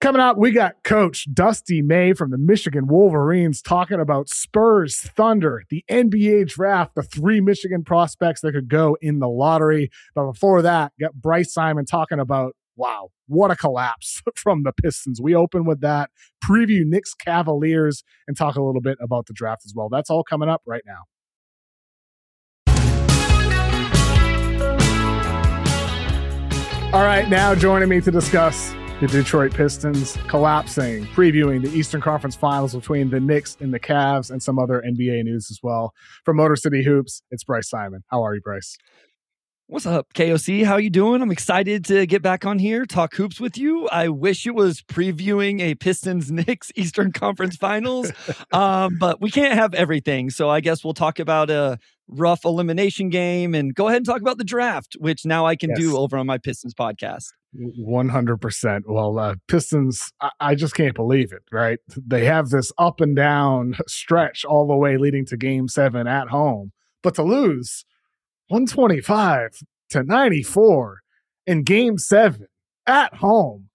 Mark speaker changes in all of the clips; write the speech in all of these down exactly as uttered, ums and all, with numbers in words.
Speaker 1: Coming up, we got Coach Dusty May from the Michigan Wolverines talking about Spurs, Thunder, the N B A draft, the three Michigan prospects that could go in the lottery. But before that, got Bryce Simon talking about, wow, what a collapse from the Pistons. We open with that, preview Knicks Cavaliers, and talk a little bit about the draft as well. That's all coming up right now. All right, now joining me to discuss the Detroit Pistons collapsing, previewing the Eastern Conference Finals between the Knicks and the Cavs, and some other N B A news as well. From Motor City Hoops, it's Bryce Simon. How are you, Bryce?
Speaker 2: What's up, K O C? How you doing? I'm excited to get back on here, talk hoops with you. I wish it was previewing a Pistons-Knicks Eastern Conference Finals, um, but we can't have everything. So I guess we'll talk about a rough elimination game and go ahead and talk about the draft, which now I can yes. do over on my Pistons podcast.
Speaker 1: one hundred percent. Well, uh, Pistons, I, I just can't believe it, right? They have this up and down stretch all the way leading to game seven at home, but to lose one twenty-five to ninety-four in game seven at home,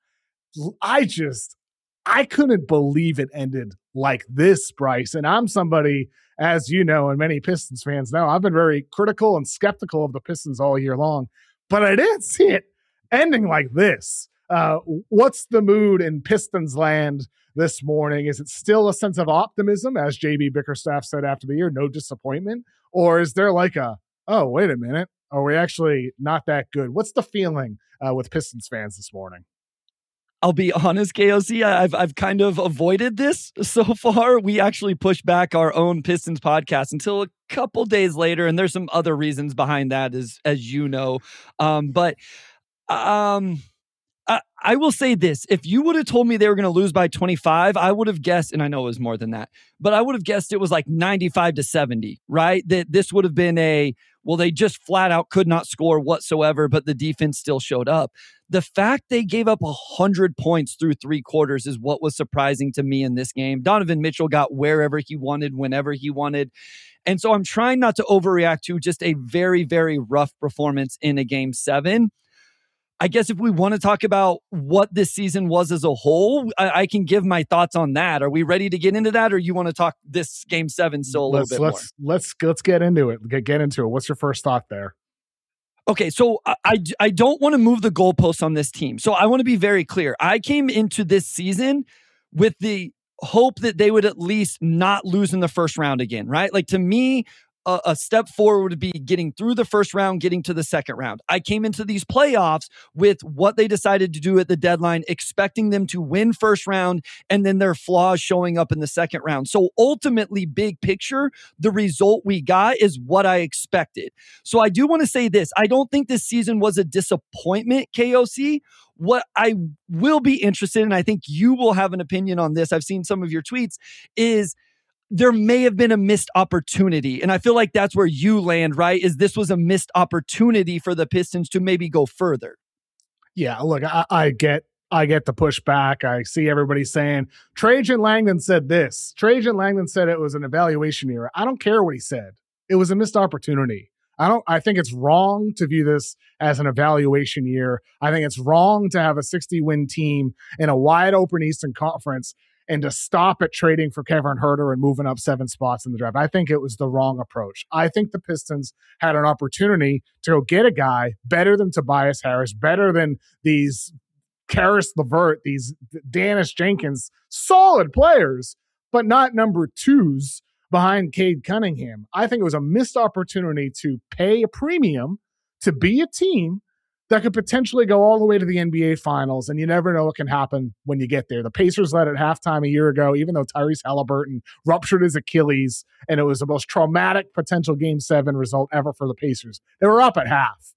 Speaker 1: I just, I couldn't believe it ended like this, Bryce. And I'm somebody, as you know, and many Pistons fans know, I've been very critical and skeptical of the Pistons all year long, but I didn't see it ending like this. Uh, what's the mood in Pistons land this morning? Is it still a sense of optimism, as J B Bickerstaff said after the year, no disappointment? Or is there like a, oh, wait a minute, are we actually not that good? What's the feeling uh, with Pistons fans this morning?
Speaker 2: I'll be honest, K O C, I've I've kind of avoided this so far. We actually pushed back our own Pistons podcast until a couple days later, and there's some other reasons behind that, as as you know. Um, but um, I, I will say this: if you would have told me they were going to lose by twenty-five, I would have guessed, and I know it was more than that, but I would have guessed it was like ninety-five to seventy, right? That this would have been a, well, they just flat out could not score whatsoever, but the defense still showed up. The fact they gave up one hundred points through three quarters is what was surprising to me in this game. Donovan Mitchell got wherever he wanted, whenever he wanted. And so I'm trying not to overreact to just a very, very rough performance in a game seven. I guess if we want to talk about what this season was as a whole, I, I can give my thoughts on that. Are we ready to get into that, or you want to talk this game seven still a
Speaker 1: let's,
Speaker 2: little bit
Speaker 1: let's,
Speaker 2: more?
Speaker 1: Let's let's get into it. Get, get into it. What's your first thought there?
Speaker 2: Okay, so I, I, I don't want to move the goalposts on this team. So I want to be very clear. I came into this season with the hope that they would at least not lose in the first round again, right? Like, to me, A, a step forward would be getting through the first round, getting to the second round. I came into these playoffs with what they decided to do at the deadline, expecting them to win first round and then their flaws showing up in the second round. So ultimately, big picture, the result we got is what I expected. So I do want to say this. I don't think this season was a disappointment, K O C. What I will be interested in, I think you will have an opinion on this, I've seen some of your tweets, is there may have been a missed opportunity. And I feel like that's where you land, right? Is this was a missed opportunity for the Pistons to maybe go further.
Speaker 1: Yeah, look, I, I get I get the pushback. I see everybody saying, Trajan Langdon said this. Trajan Langdon said it was an evaluation year. I don't care what he said. It was a missed opportunity. I don't. I think it's wrong to view this as an evaluation year. I think it's wrong to have a sixty-win team in a wide-open Eastern Conference and to stop at trading for Kevin Huerter and moving up seven spots in the draft. I think it was the wrong approach. I think the Pistons had an opportunity to go get a guy better than Tobias Harris, better than these Karis LeVert, these Dennis Jenkins, solid players, but not number twos behind Cade Cunningham. I think it was a missed opportunity to pay a premium to be a team that could potentially go all the way to the N B A Finals, and you never know what can happen when you get there. The Pacers led at halftime a year ago, even though Tyrese Halliburton ruptured his Achilles, and it was the most traumatic potential Game seven result ever for the Pacers. They were up at half.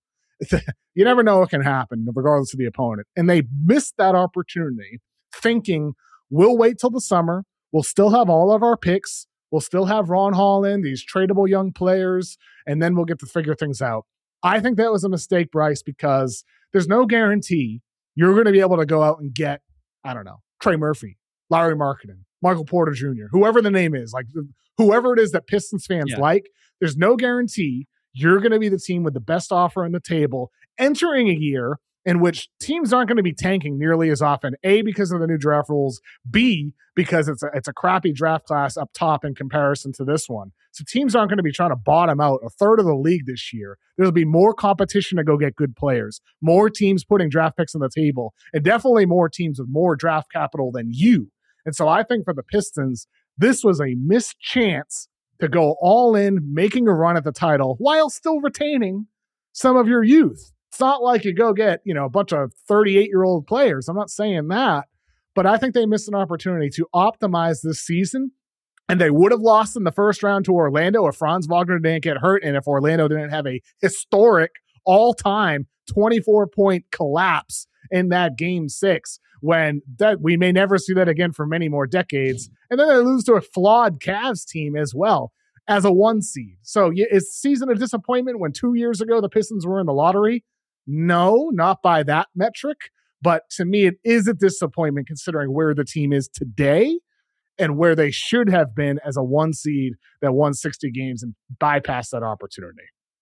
Speaker 1: You never know what can happen, regardless of the opponent. And they missed that opportunity thinking, we'll wait till the summer, we'll still have all of our picks, we'll still have Ron Holland, these tradable young players, and then we'll get to figure things out. I think that was a mistake, Bryce, because there's no guarantee you're going to be able to go out and get, I don't know, Trey Murphy, Larry Marketing, Michael Porter Junior, whoever the name is, like whoever it is that Pistons fans yeah. like, there's no guarantee you're going to be the team with the best offer on the table entering a year in which teams aren't going to be tanking nearly as often. A, because of the new draft rules. B, because it's a, it's a crappy draft class up top in comparison to this one. So teams aren't going to be trying to bottom out a third of the league this year. There'll be more competition to go get good players, more teams putting draft picks on the table, and definitely more teams with more draft capital than you. And so I think for the Pistons, this was a missed chance to go all in, making a run at the title while still retaining some of your youth. It's not like you go get, you know, a bunch of thirty-eight-year-old players. I'm not saying that, but I think they missed an opportunity to optimize this season, and they would have lost in the first round to Orlando if Franz Wagner didn't get hurt and if Orlando didn't have a historic all-time twenty-four point collapse in that game six, when that we may never see that again for many more decades. And then they lose to a flawed Cavs team as well as a one seed. So is season a disappointment when two years ago the Pistons were in the lottery? No, not by that metric. But to me, it is a disappointment considering where the team is today and where they should have been as a one seed that won sixty games and bypassed that opportunity.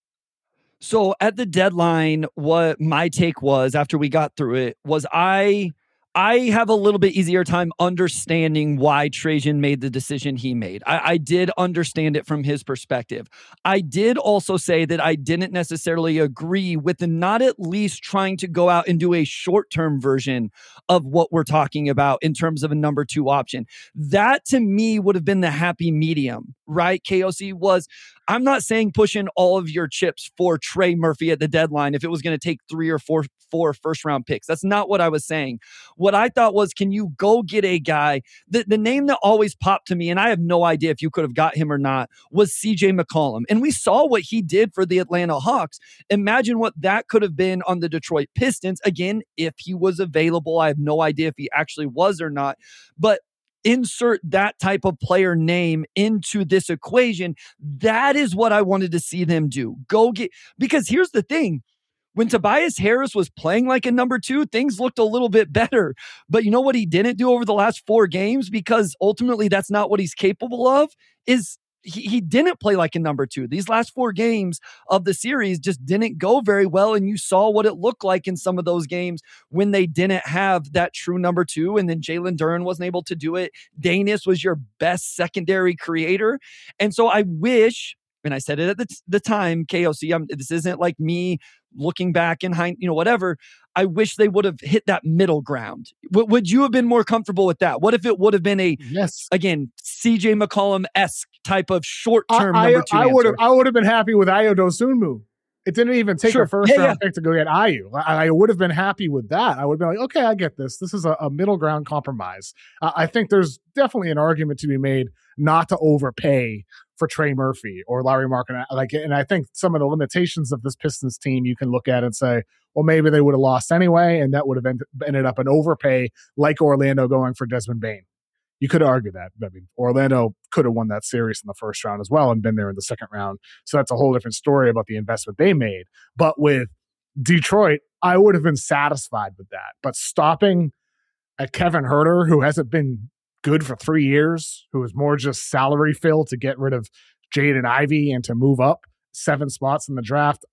Speaker 2: So at the deadline, what my take was after we got through it was I I have a little bit easier time understanding why Trajan made the decision he made. I, I did understand it from his perspective. I did also say that I didn't necessarily agree with the not at least trying to go out and do a short-term version of what we're talking about in terms of a number two option. That to me would have been the happy medium, right? K O C was, I'm not saying push in all of your chips for Trey Murphy at the deadline if it was going to take three or four, four first round picks. That's not what I was saying. What I thought was, can you go get a guy? The, the name that always popped to me, and I have no idea if you could have got him or not, was C J McCollum. And we saw what he did for the Atlanta Hawks. Imagine what that could have been on the Detroit Pistons. Again, if he was available, I have no idea if he actually was or not. But insert that type of player name into this equation. That is what I wanted to see them do. Go get, because here's the thing. When Tobias Harris was playing like a number two, things looked a little bit better. But you know what he didn't do over the last four games? Because ultimately that's not what he's capable of, is he, he didn't play like a number two. These last four games of the series just didn't go very well. And you saw what it looked like in some of those games when they didn't have that true number two. And then Jalen Duren wasn't able to do it. Danis was your best secondary creator. And so I wish, and I said it at the, t- the time, K O C, I'm, this isn't like me looking back in hind, you know, whatever. I wish they would have hit that middle ground. W- would you have been more comfortable with that? What if it would have been a,
Speaker 1: yes,
Speaker 2: again, C J McCollum-esque type of short-term
Speaker 1: I,
Speaker 2: number two
Speaker 1: I, I would have,
Speaker 2: answer?
Speaker 1: I would have been happy with Ayo Dosunmu. It didn't even take
Speaker 2: Sure.
Speaker 1: a first
Speaker 2: Yeah,
Speaker 1: round
Speaker 2: yeah.
Speaker 1: pick to go get Ayu. I, I would have been happy with that. I would have been like, okay, I get this. This is a, a middle ground compromise. Uh, I think there's definitely an argument to be made not to overpay for Trey Murphy or Larry Markkinen. Like, and I think some of the limitations of this Pistons team, you can look at and say, well, maybe they would have lost anyway, and that would have end, ended up an overpay like Orlando going for Desmond Bane. You could argue that. I mean, Orlando could have won that series in the first round as well and been there in the second round. So that's a whole different story about the investment they made. But with Detroit, I would have been satisfied with that. But stopping at Kevin Huerter, who hasn't been good for three years, who is more just salary fill to get rid of Jaden Ivey and to move up seven spots in the draft.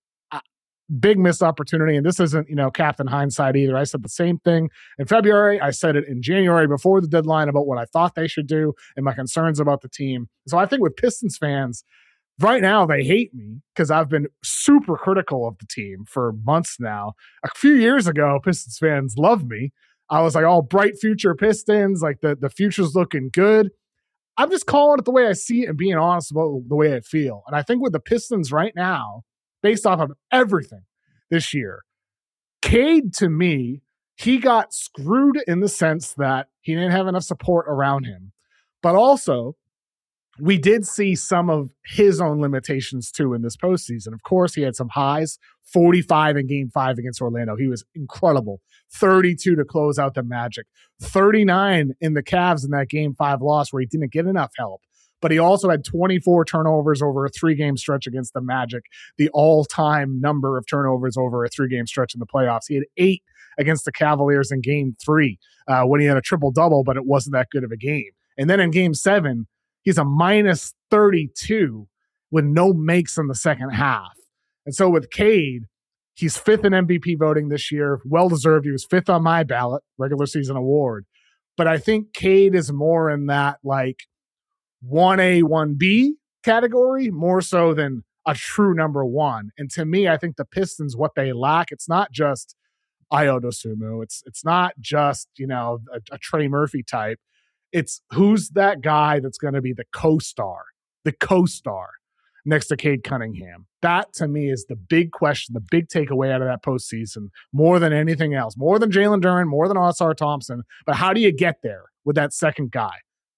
Speaker 1: Big missed opportunity. And this isn't, you know, Captain Hindsight either. I said the same thing in February. I said it in January before the deadline about what I thought they should do and my concerns about the team. So I think with Pistons fans, right now they hate me because I've been super critical of the team for months now. A few years ago, Pistons fans loved me. I was like, oh, bright future Pistons, like the, the future's looking good. I'm just calling it the way I see it and being honest about the way I feel. And I think with the Pistons right now, based off of everything this year, Cade, to me, he got screwed in the sense that he didn't have enough support around him. But also, we did see some of his own limitations too in this postseason. Of course, he had some highs, forty-five in game five against Orlando. He was incredible. thirty-two to close out the Magic. thirty-nine in the Cavs in that game five loss where he didn't get enough help. But he also had twenty-four turnovers over a three-game stretch against the Magic, the all-time number of turnovers over a three-game stretch in the playoffs. He had eight against the Cavaliers in game three uh, when he had a triple-double, but it wasn't that good of a game. And then in game seven, he's a minus thirty-two with no makes in the second half. And so with Cade, He's fifth in M V P voting this year. Well-deserved. He was fifth on my ballot, regular season award. But I think Cade is more in that like one A, one B category, more so than a true number one. And to me, I think the Pistons, what they lack, it's not just Ayo Dosunmu. It's it's not just, you know, a, a Trey Murphy type. It's who's that guy that's going to be the co-star, the co-star next to Cade Cunningham. That, to me, is the big question, the big takeaway out of that postseason, more than anything else, more than Jalen Duren, more than Ausar Thompson. But how do you get there with that second guy?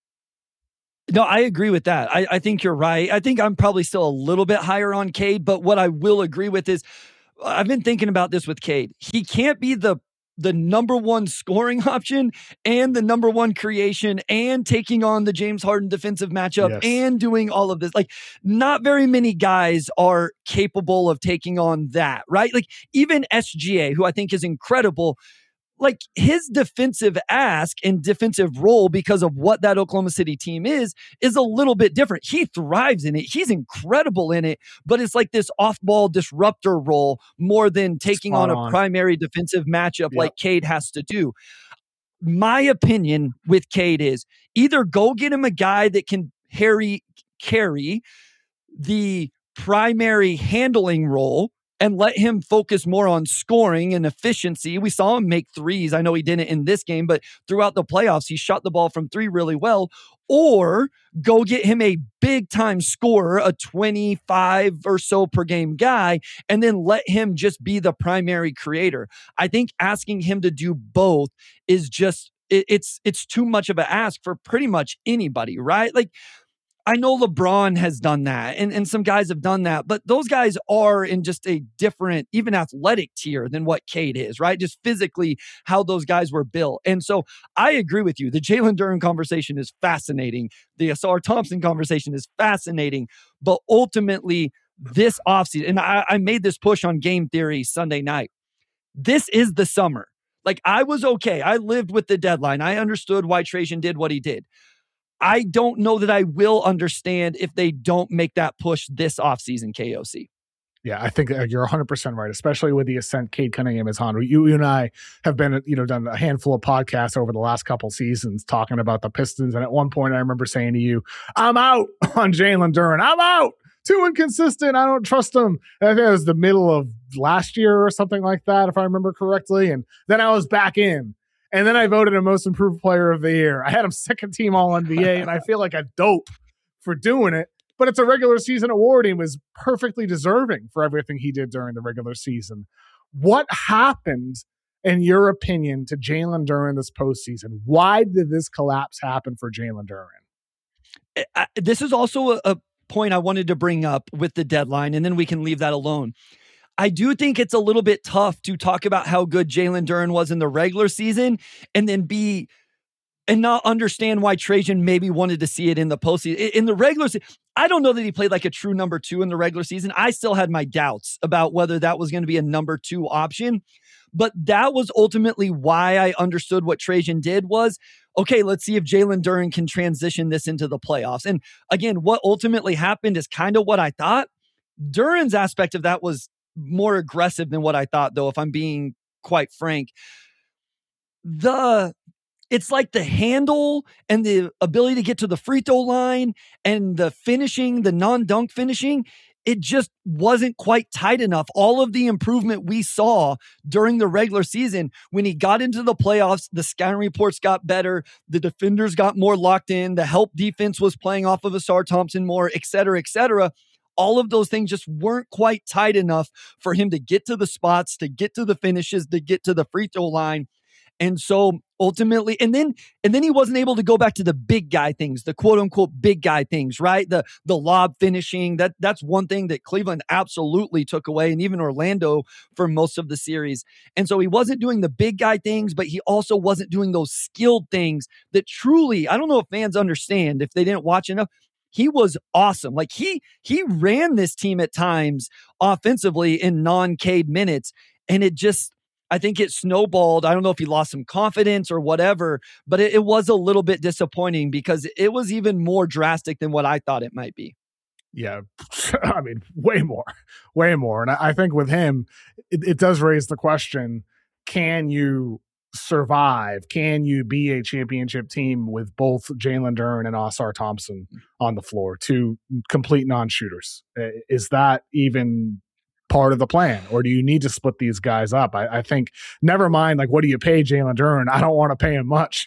Speaker 2: No, I agree with that. I, I think you're right. I think I'm probably still a little bit higher on Cade, but what I will agree with is I've been thinking about this with Cade. He can't be the the number one scoring option and the number one creation and taking on the James Harden defensive matchup
Speaker 1: Yes.
Speaker 2: and doing all of this. Like, not very many guys are capable of taking on that, right? Like, even S G A, who I think is incredible, like his defensive ask and defensive role, because of what that Oklahoma City team is, is a little bit different. He thrives in it. He's incredible in it, but it's like this off-ball disruptor role more than taking
Speaker 1: Spot
Speaker 2: on a
Speaker 1: on.
Speaker 2: primary defensive matchup
Speaker 1: Yep.
Speaker 2: like Cade has to do. My opinion with Cade is either go get him a guy that can carry, carry the primary handling role and let him focus more on scoring and efficiency. We saw him make threes. I know he didn't in this game, but throughout the playoffs, he shot the ball from three really well. Or go get him a big time scorer, a twenty-five or so per game guy, and then let him just be the primary creator. I think asking him to do both is just, it, it's, it's too much of an ask for pretty much anybody, right? Like, I know LeBron has done that and, and some guys have done that, but those guys are in just a different, even athletic tier than what Cade is, right? Just physically how those guys were built. And so I agree with you. The Jalen Duren conversation is fascinating. The Ausar Thompson conversation is fascinating, but ultimately this offseason, and I, I made this push on Game Theory Sunday night. This is the summer. Like, I was okay. I lived with the deadline. I understood why Trajan did what he did. I don't know that I will understand if they don't make that push this offseason, K O C.
Speaker 1: Yeah, I think you're one hundred percent right, especially with the ascent Cade Cunningham is on. You, you and I have been, you know, done a handful of podcasts over the last couple seasons talking about the Pistons. And at one point, I remember saying to you, I'm out on Jalen Duren. I'm out. Too inconsistent. I don't trust him. And I think it was the middle of last year or something like that, if I remember correctly. And then I was back in. And then I voted him most improved player of the year. I had him second team all N B A, and I feel like a dope for doing it. But it's a regular season award. He was perfectly deserving for everything he did during the regular season. What happened, in your opinion, to Jalen Duren this postseason? Why did this collapse happen for Jalen Duren?
Speaker 2: I, this is also a, a point I wanted to bring up with the deadline, and then we can leave that alone. I do think it's a little bit tough to talk about how good Jalen Duren was in the regular season and then be and not understand why Trajan maybe wanted to see it in the postseason. In the regular season, I don't know that he played like a true number two in the regular season. I still had my doubts about whether that was going to be a number two option. But that was ultimately why I understood what Trajan did was, okay, let's see if Jalen Duren can transition this into the playoffs. And again, what ultimately happened is kind of what I thought. Duren's aspect of that was more aggressive than what I thought, though, if I'm being quite frank. The it's like the handle and the ability to get to the free throw line and the finishing, the non-dunk finishing, it just wasn't quite tight enough. All of the improvement we saw during the regular season, when he got into the playoffs, the scouting reports got better, the defenders got more locked in, the help defense was playing off of Ausar Thompson more, et cetera, et cetera. All of those things just weren't quite tight enough for him to get to the spots, to get to the finishes, to get to the free throw line. And so ultimately, and then and then he wasn't able to go back to the big guy things, the quote unquote big guy things, right? The the lob finishing. That that's one thing that Cleveland absolutely took away, and even Orlando for most of the series. And so he wasn't doing the big guy things, but he also wasn't doing those skilled things that truly, I don't know if fans understand if they didn't watch enough. He was awesome. Like he he ran this team at times offensively in non-Cade minutes, and it just, I think it snowballed. I don't know if he lost some confidence or whatever, but it, it was a little bit disappointing because it was even more drastic than what I thought it might be.
Speaker 1: Yeah, I mean, way more, way more. And I, I think with him, it, it does raise the question, can you survive? Can you be a championship team with both Jalen Duren and Ausar Thompson on the floor, two complete non-shooters? Is that even part of the plan, or do you need to split these guys up? I, I think, never mind, like, what do you pay Jalen Duren? I don't want to pay him much,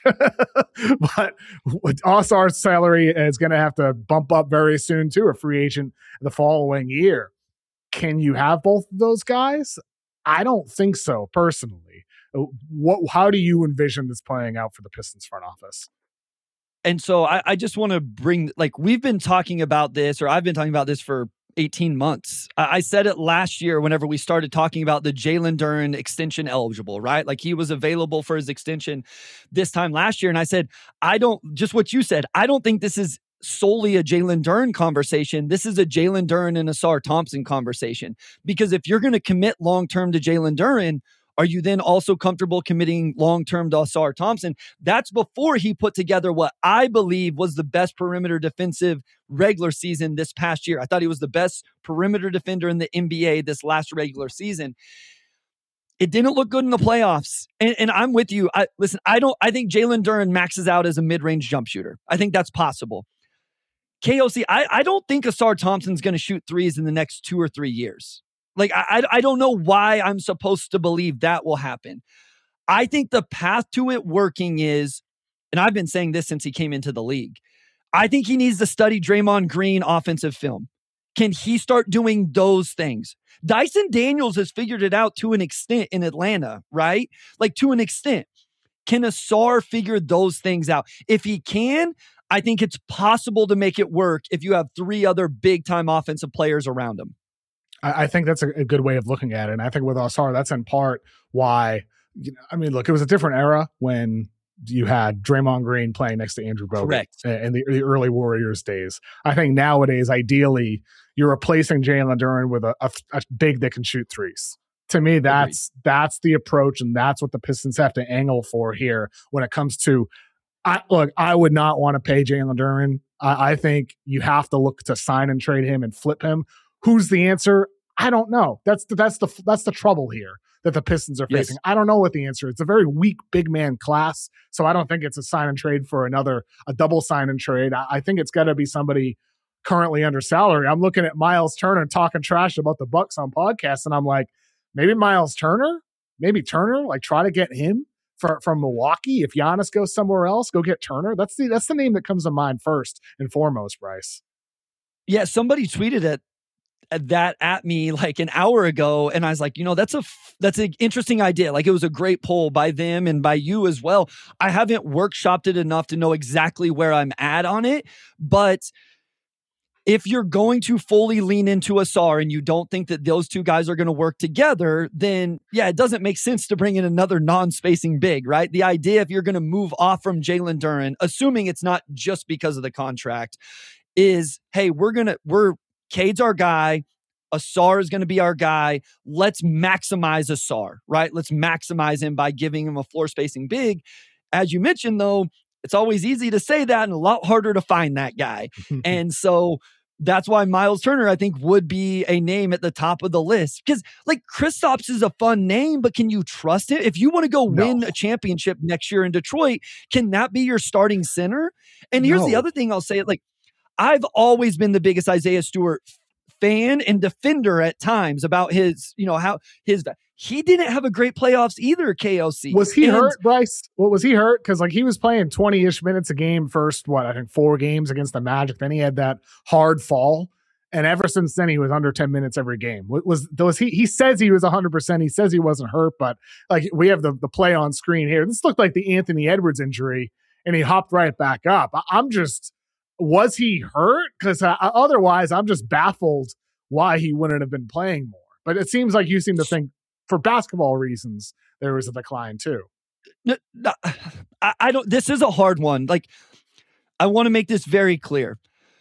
Speaker 1: but Ausar's salary is going to have to bump up very soon too, a free agent the following year. Can you have both of those guys? I don't think so, personally. What? How do you envision this playing out for the Pistons front office?
Speaker 2: And so I, I just want to bring, like, we've been talking about this, or I've been talking about this for eighteen months. I said it last year whenever we started talking about the Jalen Duren extension eligible, right? Like, he was available for his extension this time last year. And I said, I don't, just what you said, I don't think this is solely a Jalen Duren conversation. This is a Jalen Duren and Ausar Thompson conversation. Because if you're going to commit long-term to Jalen Duren, are you then also comfortable committing long-term to Ausar Thompson? That's before he put together what I believe was the best perimeter defensive regular season this past year. I thought he was the best perimeter defender in the N B A this last regular season. It didn't look good in the playoffs. And, and I'm with you. I, listen, I don't. I think Jalen Duren maxes out as a mid-range jump shooter. I think that's possible. K O C, I, I don't think Ausar Thompson's going to shoot threes in the next two or three years. Like, I, I don't know why I'm supposed to believe that will happen. I think the path to it working is, and I've been saying this since he came into the league, I think he needs to study Draymond Green offensive film. Can he start doing those things? Dyson Daniels has figured it out to an extent in Atlanta, right? Like, to an extent. Can Ausar figure those things out? If he can, I think it's possible to make it work if you have three other big-time offensive players around him.
Speaker 1: I think that's a, a good way of looking at it. And I think with Ausar, that's in part why, you know, I mean, look, it was a different era when you had Draymond Green playing next to Andrew Bogut.
Speaker 2: Correct.
Speaker 1: In the, the early Warriors days. I think nowadays, ideally, you're replacing Jalen Duren with a, a, a big that can shoot threes. To me, that's Agreed. that's the approach, and that's what the Pistons have to angle for here when it comes to, I, look, I would not want to pay Jalen Duren. I, I think you have to look to sign and trade him and flip him. Who's the answer? I don't know. That's the, that's the that's the trouble here that the Pistons are facing. Yes. I don't know what the answer is. It's a very weak big man class, so I don't think it's a sign and trade for another a double sign and trade. I, I think it's got to be somebody currently under salary. I'm looking at Miles Turner talking trash about the Bucks on podcasts, and I'm like, maybe Miles Turner, maybe Turner, like try to get him for, from Milwaukee. If Giannis goes somewhere else, go get Turner. That's the that's the name that comes to mind first and foremost, Bryce.
Speaker 2: Yeah, somebody tweeted it. that at me like an hour ago. And I was like, you know, that's a, that's an interesting idea. Like, it was a great poll by them and by you as well. I haven't workshopped it enough to know exactly where I'm at on it, but if you're going to fully lean into Ausar and you don't think that those two guys are going to work together, then yeah, it doesn't make sense to bring in another non-spacing big, right? The idea, if you're going to move off from Jalen Duren, assuming it's not just because of the contract, is, hey, we're going to, we're, Cade's our guy. Ausar is going to be our guy. Let's maximize Ausar, right? Let's maximize him by giving him a floor spacing big. As you mentioned, though, it's always easy to say that and a lot harder to find that guy. And so that's why Miles Turner, I think, would be a name at the top of the list. Because, like, Kristaps is a fun name, but can you trust him? If you want to go no. win a championship next year in Detroit, can that be your starting center? And here's no. the other thing I'll say, like, I've always been the biggest Isaiah Stewart fan and defender at times about his, you know, how his, he didn't have a great playoffs either, K O C.
Speaker 1: Was he
Speaker 2: and,
Speaker 1: hurt, Bryce? Well, was he hurt? Because, like, he was playing twenty-ish minutes a game first, what, I think four games against the Magic. Then he had that hard fall. And ever since then, he was under ten minutes every game. Was, was he, he says he was one hundred percent. He says he wasn't hurt, but, like, we have the, the play on screen here. This looked like the Anthony Edwards injury, and he hopped right back up. I, I'm just... Was he hurt? Because uh, otherwise, I'm just baffled why he wouldn't have been playing more. But it seems like you seem to think, for basketball reasons, there was a decline too.
Speaker 2: No, no, I, I don't. This is a hard one. Like, I want to make this very clear.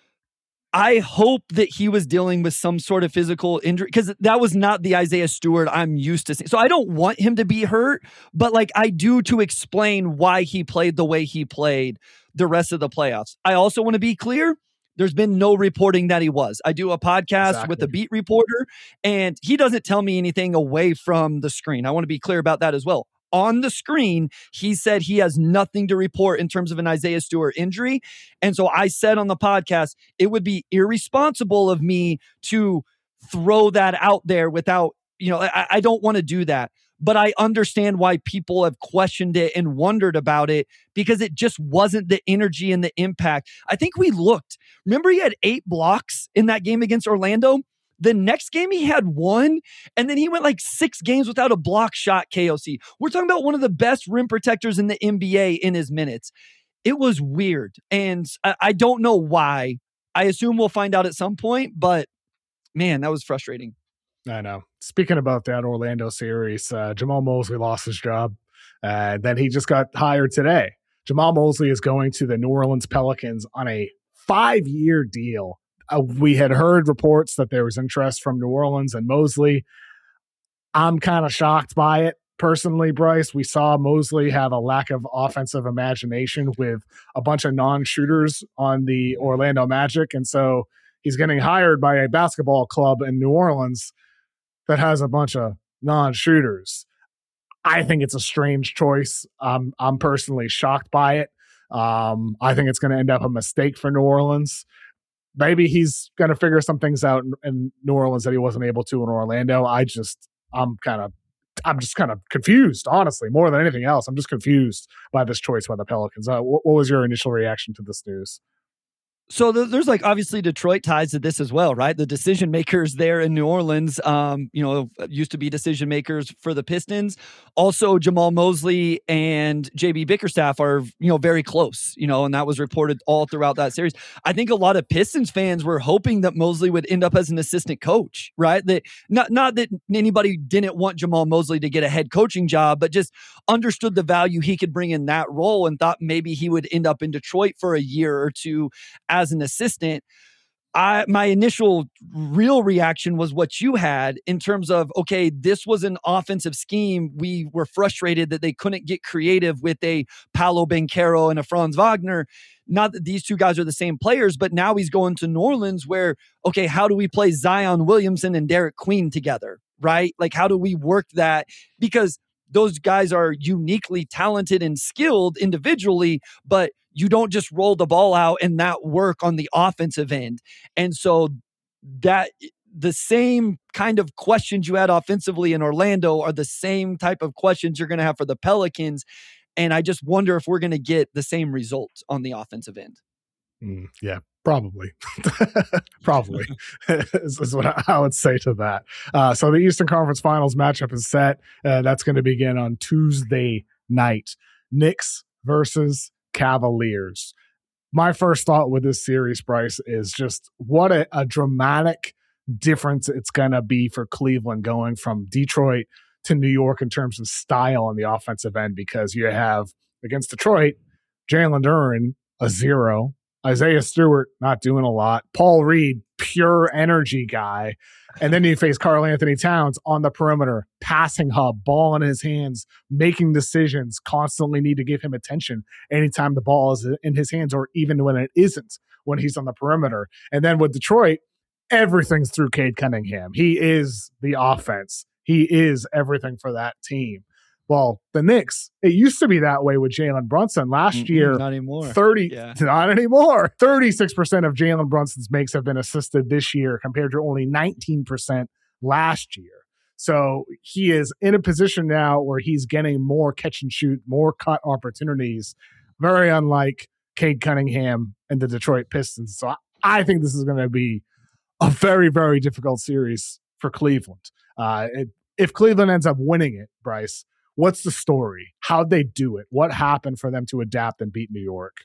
Speaker 2: I hope that he was dealing with some sort of physical injury, because that was not the Isaiah Stewart I'm used to seeing. So I don't want him to be hurt, but, like, I do, to explain why he played the way he played the rest of the playoffs. I also want to be clear, there's been no reporting that he was. I do a podcast
Speaker 1: Exactly.
Speaker 2: with a beat reporter, and he doesn't tell me anything away from the screen. I want to be clear about that as well. On the screen, he said he has nothing to report in terms of an Isaiah Stewart injury. And so I said on the podcast, it would be irresponsible of me to throw that out there without, you know, I, I don't want to do that. But I understand why people have questioned it and wondered about it, because it just wasn't the energy and the impact. I think we looked. Remember, he had eight blocks in that game against Orlando? The next game he had one, and then he went like six games without a block shot, K O C. We're talking about one of the best rim protectors in the N B A in his minutes. It was weird, and I, I don't know why. I assume we'll find out at some point, but man, that was frustrating.
Speaker 1: I know. Speaking about that Orlando series, uh, Jamal Mosley lost his job. Uh, then he just got hired today. Jamal Mosley is going to the New Orleans Pelicans on a five-year deal. Uh, we had heard reports that there was interest from New Orleans and Mosley. I'm kind of shocked by it personally, Bryce. We saw Mosley have a lack of offensive imagination with a bunch of non-shooters on the Orlando Magic. And so he's getting hired by a basketball club in New Orleans that has a bunch of non-shooters. I think it's a strange choice. Um, I'm personally shocked by it. Um, I think it's going to end up a mistake for New Orleans. Maybe he's going to figure some things out in, in New Orleans that he wasn't able to in Orlando. I just, I'm kind of, I'm just kind of confused, honestly, more than anything else. I'm just confused by this choice by the Pelicans. Uh, what, what was your initial reaction to this news?
Speaker 2: So there's like obviously Detroit ties to this as well, right? The decision makers there in New Orleans, um, you know, used to be decision makers for the Pistons. Also, Jamal Mosley and J B Bickerstaff are, you know, very close, you know, and that was reported all throughout that series. I think a lot of Pistons fans were hoping that Mosley would end up as an assistant coach, right? That not not that anybody didn't want Jamal Mosley to get a head coaching job, but just understood the value he could bring in that role and thought maybe he would end up in Detroit for a year or two as an assistant. I, my initial real reaction was what you had in terms of, okay, this was an offensive scheme. We were frustrated that they couldn't get creative with a Paolo Banchero and a Franz Wagner. Not that these two guys are the same players, but now he's going to New Orleans where, okay, how do we play Zion Williamson and Derek Queen together, right? Like, how do we work that? Because those guys are uniquely talented and skilled individually, but you don't just roll the ball out and not work on the offensive end. And so that the same kind of questions you had offensively in Orlando are the same type of questions you're going to have for the Pelicans. And I just wonder if we're going to get the same results on the offensive end.
Speaker 1: Mm, yeah, probably. probably is, is what I would say to that. Uh, so the Eastern Conference Finals matchup is set. Uh, that's going to begin on Tuesday night. Knicks versus Cavaliers. My first thought with this series, Bryce, is just what a, a dramatic difference it's going to be for Cleveland going from Detroit to New York in terms of style on the offensive end, because you have against Detroit, Jalen Duren, a zero, Isaiah Stewart not doing a lot, Paul Reed, pure energy guy. And then you face Karl Anthony Towns on the perimeter, passing hub, ball in his hands, making decisions, constantly need to give him attention anytime the ball is in his hands or even when it isn't, when he's on the perimeter. And then with Detroit, everything's through Cade Cunningham. He is the offense. He is everything for that team. Well, the Knicks, it used to be that way with Jalen Brunson. Last mm-hmm, year,
Speaker 2: not anymore.
Speaker 1: thirty,
Speaker 2: yeah.
Speaker 1: Not anymore. thirty-six percent of Jalen Brunson's makes have been assisted this year compared to only nineteen percent last year. So he is in a position now where he's getting more catch and shoot, more cut opportunities, very unlike Cade Cunningham and the Detroit Pistons. So I, I think this is going to be a very, very difficult series for Cleveland. Uh, it, if Cleveland ends up winning it, Bryce, what's the story? How'd they do it? What happened for them to adapt and beat New York?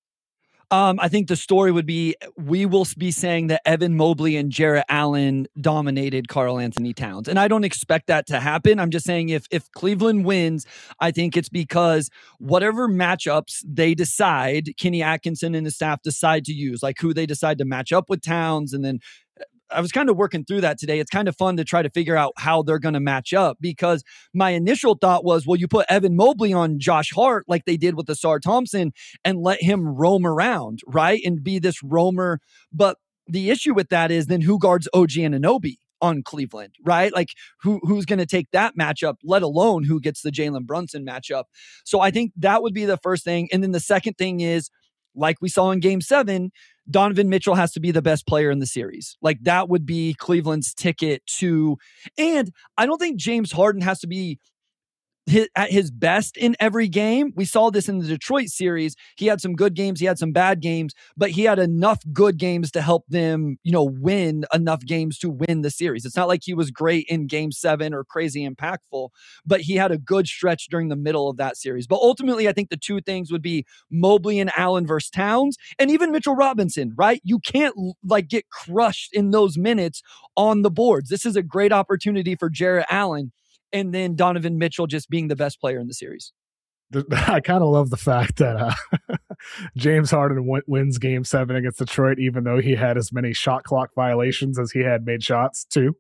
Speaker 2: Um, I think the story would be, we will be saying that Evan Mobley and Jarrett Allen dominated Karl Anthony Towns. And I don't expect that to happen. I'm just saying if if Cleveland wins, I think it's because whatever matchups they decide, Kenny Atkinson and the staff decide to use, like who they decide to match up with Towns, and then I was kind of working through that today. It's kind of fun to try to figure out how they're going to match up, because my initial thought was, well, you put Evan Mobley on Josh Hart like they did with Asar Thompson and let him roam around, right? And be this roamer. But the issue with that is then who guards O G Anunoby on Cleveland, right? Like who who's going to take that matchup, let alone who gets the Jalen Brunson matchup. So I think that would be the first thing. And then the second thing is, like we saw in game seven, Donovan Mitchell has to be the best player in the series. Like that would be Cleveland's ticket to, and I don't think James Harden has to be his, at his best in every game. We saw this in the Detroit series. He had some good games. He had some bad games, but he had enough good games to help them, you know, win enough games to win the series. It's not like he was great in game seven or crazy impactful, but he had a good stretch during the middle of that series. But ultimately, I think the two things would be Mobley and Allen versus Towns, and even Mitchell Robinson, right? You can't like get crushed in those minutes on the boards. This is a great opportunity for Jarrett Allen. And then Donovan Mitchell just being the best player in the series.
Speaker 1: I kind of love the fact that uh, James Harden w- wins game seven against Detroit, even though he had as many shot clock violations as he had made shots too.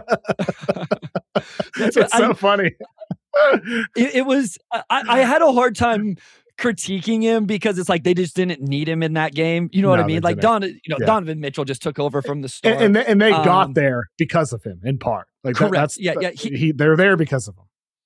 Speaker 1: It's so I, funny.
Speaker 2: it, it was, I, I had a hard time critiquing him because it's like they just didn't need him in that game. You know no, what I mean? Like Don, you know, yeah. Donovan Mitchell just took over from the start,
Speaker 1: and, and they, and they um, got there because of him in part. Like
Speaker 2: correct.
Speaker 1: That, that's
Speaker 2: yeah, yeah. He,
Speaker 1: he, they're there because of him.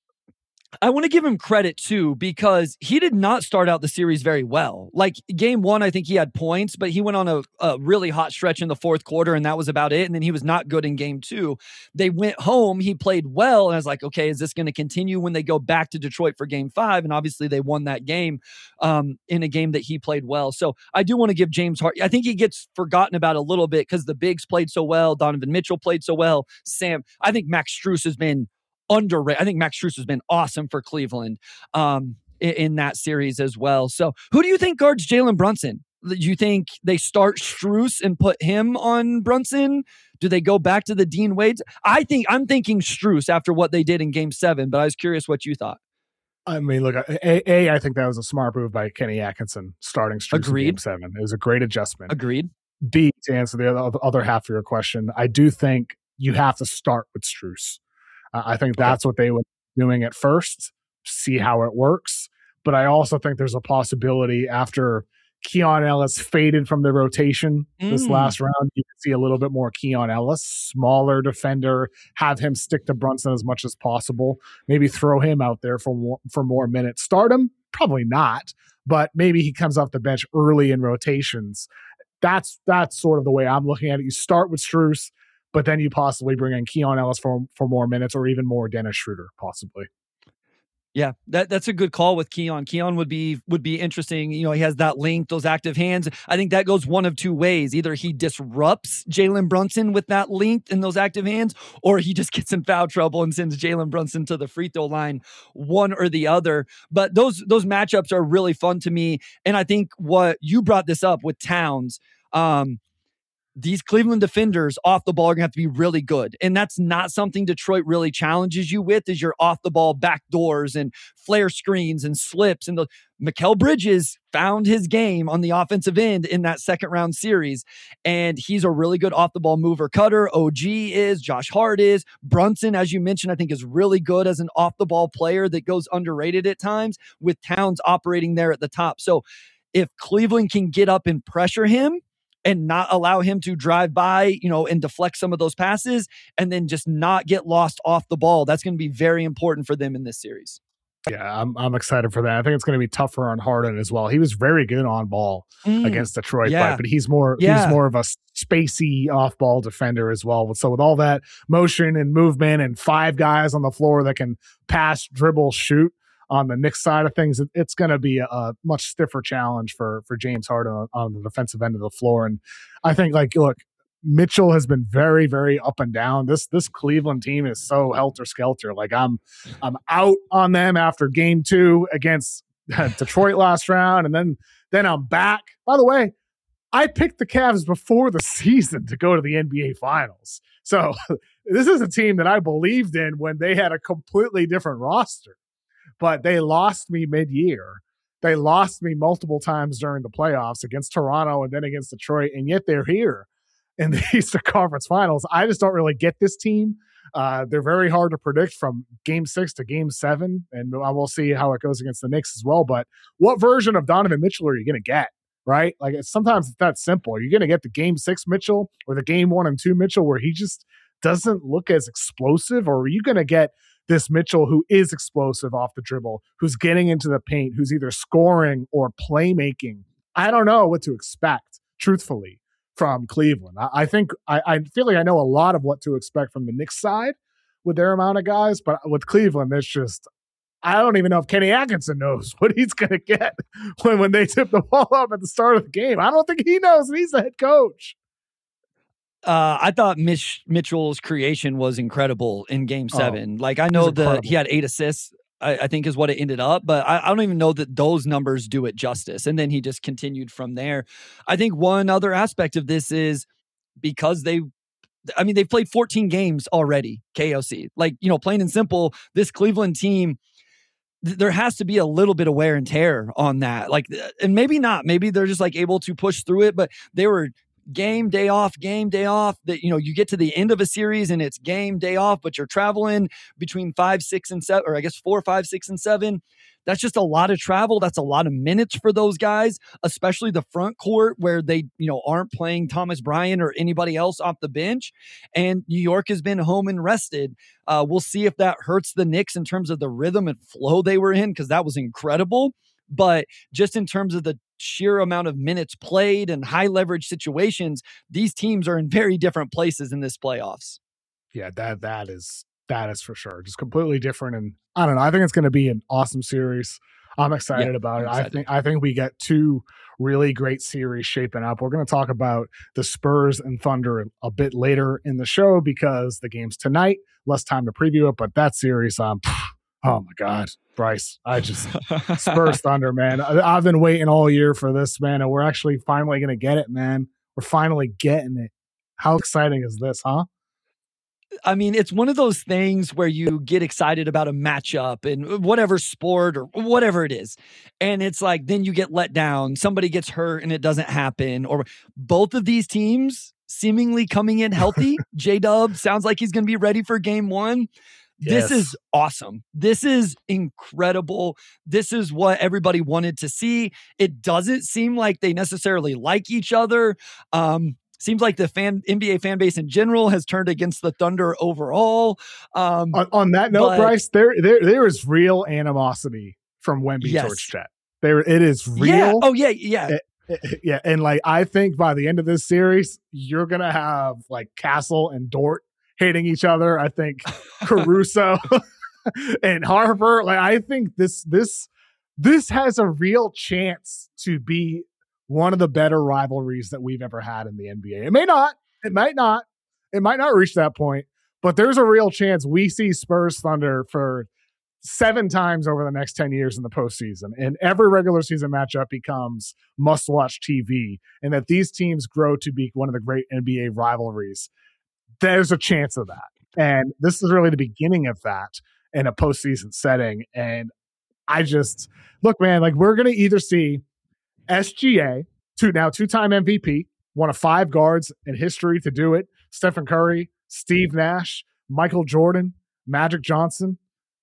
Speaker 2: I want to give him credit too, because he did not start out the series very well. Like game one, I think he had points, but he went on a, a really hot stretch in the fourth quarter, and that was about it. And then he was not good in game two. They went home. He played well. And I was like, okay, is this going to continue when they go back to Detroit for game five? And obviously they won that game um, in a game that he played well. So I do want to give James Harden, I think he gets forgotten about a little bit because the bigs played so well. Donovan Mitchell played so well. Sam, I think Max Strus has been underrated. I think Max Strus has been awesome for Cleveland um, in, in that series as well. So who do you think guards Jalen Brunson? Do you think they start Strus and put him on Brunson? Do they go back to the Dean Wades? I think I'm thinking Strus after what they did in game seven, but I was curious what you thought.
Speaker 1: I mean, look, A, A I think that was a smart move by Kenny Atkinson starting Strus
Speaker 2: Agreed.
Speaker 1: in game seven. It was a great adjustment.
Speaker 2: Agreed.
Speaker 1: B, to answer the other, other half of your question, I do think you have to start with Strus. Uh, I think that's okay. what they were doing at first, see how it works. But I also think there's a possibility after Keon Ellis faded from the rotation mm. this last round, you can see a little bit more Keon Ellis, smaller defender, have him stick to Brunson as much as possible, maybe throw him out there for more, for more minutes. Start him? Probably not, but maybe he comes off the bench early in rotations. That's that's sort of the way I'm looking at it. You start with Strus, but then you possibly bring in Keon Ellis for for more minutes, or even more Dennis Schroeder, possibly.
Speaker 2: Yeah, that that's a good call with Keon. Keon would be would be interesting. You know, he has that length, those active hands. I think that goes one of two ways. Either he disrupts Jalen Brunson with that length and those active hands, or he just gets in foul trouble and sends Jalen Brunson to the free throw line, one or the other. But those those matchups are really fun to me. And I think what you brought this up with Towns, um, these Cleveland defenders off the ball are going to have to be really good. And that's not something Detroit really challenges you with, is your off the ball backdoors and flare screens and slips. And the Mikal Bridges found his game on the offensive end in that second round series. And he's a really good off the ball mover cutter. O G is, Josh Hart is. Brunson, as you mentioned, I think is really good as an off the ball player that goes underrated at times, with Towns operating there at the top. So if Cleveland can get up and pressure him, and not allow him to drive by, you know, and deflect some of those passes, and then just not get lost off the ball, that's going to be very important for them in this series.
Speaker 1: Yeah, I'm I'm excited for that. I think it's going to be tougher on Harden as well. He was very good on ball mm, against Detroit,
Speaker 2: yeah.
Speaker 1: but he's more
Speaker 2: yeah.
Speaker 1: he's more of a spacey off ball defender as well. So with all that motion and movement and five guys on the floor that can pass, dribble, shoot, on the Knicks side of things, it's going to be a, a much stiffer challenge for for James Harden on, on the defensive end of the floor. And I think, like, look, Mitchell has been very, very up and down. This this Cleveland team is so helter skelter. Like I'm I'm out on them after game two against Detroit last round, and then then I'm back. By the way, I picked the Cavs before the season to go to the N B A Finals. So this is a team that I believed in when they had a completely different roster. But they lost me mid-year. They lost me multiple times during the playoffs against Toronto and then against Detroit, and yet they're here. in the Eastern Conference Finals. I just don't really get this team. Uh, they're very hard to predict from game six to game seven, and I will see how it goes against the Knicks as well. But what version of Donovan Mitchell are you going to get, right? Like, it's, sometimes it's that simple. Are you going to get the game six Mitchell or the game one and two Mitchell where he just doesn't look as explosive? Or are you going to get this Mitchell who is explosive off the dribble, who's getting into the paint, who's either scoring or playmaking? I don't know what to expect, truthfully, from Cleveland. I, I think I, I feel like I know a lot of what to expect from the Knicks side with their amount of guys, but with Cleveland, there's just, I don't even know if Kenny Atkinson knows what he's going to get when, when they tip the ball up at the start of the game. I don't think he knows, and he's the head coach.
Speaker 2: Uh, I thought Mitch Mitchell's creation was incredible in game seven. Oh, like, I know that he had eight assists, I, I think is what it ended up, but I, I don't even know that those numbers do it justice. And then he just continued from there. I think one other aspect of this is because they, I mean, they've played fourteen games already, K O C. Like, you know, plain and simple, this Cleveland team, th- there has to be a little bit of wear and tear on that. Like, and maybe not, maybe they're just like able to push through it, but they were game, day off, game, day off. That, you know, you get to the end of a series and it's game, day off, but you're traveling between five, six, and seven, or I guess four, five, six, and seven. That's just a lot of travel. That's a lot of minutes for those guys, especially the front court where they, you know, aren't playing Thomas Bryant or anybody else off the bench. And New York has been home and rested. Uh, we'll see if that hurts the Knicks in terms of the rhythm and flow they were in, because that was incredible. But just in terms of the sheer amount of minutes played and high leverage situations, these teams are in very different places in this playoffs.
Speaker 1: Yeah, that that is that is for sure. Just completely different. And I don't know. I think it's going to be an awesome series. I'm excited yeah, about it. I think I think we get two really great series shaping up. We're going to talk about the Spurs and Thunder a bit later in the show because the game's tonight. Less time to preview it, but that series, um, oh my God, Bryce, I just Spurs Thunder, man. I, I've been waiting all year for this, man, and we're actually finally going to get it, man. We're finally getting it. How exciting is this, huh?
Speaker 2: I mean, it's one of those things where you get excited about a matchup in whatever sport or whatever it is. And it's like, then you get let down. Somebody gets hurt and it doesn't happen. Or both of these teams seemingly coming in healthy. J-Dub sounds like he's going to be ready for game one. This yes. is awesome. This is incredible. This is what everybody wanted to see. It doesn't seem like they necessarily like each other. Um, Seems like the fan N B A fan base in general has turned against the Thunder overall. Um,
Speaker 1: on, on that note, but, Bryce, there, there there is real animosity from Wemby
Speaker 2: yes.
Speaker 1: towards Chet. There, it is real.
Speaker 2: Yeah. Oh yeah, yeah,
Speaker 1: it, it, yeah. And like, I think by the end of this series, you're gonna have like Castle and Dort hating each other. I think Caruso and Harper. Like, I think this this this has a real chance to be one of the better rivalries that we've ever had in the N B A. It may not, it might not, it might not reach that point, but there's a real chance we see Spurs Thunder for seven times over the next ten years in the postseason. And every regular season matchup becomes must-watch T V, and that these teams grow to be one of the great N B A rivalries. There's a chance of that. And this is really the beginning of that in a postseason setting. And I just, look, man, like, we're going to either see S G A, two now two-time M V P, one of five guards in history to do it. Stephen Curry, Steve Nash, Michael Jordan, Magic Johnson,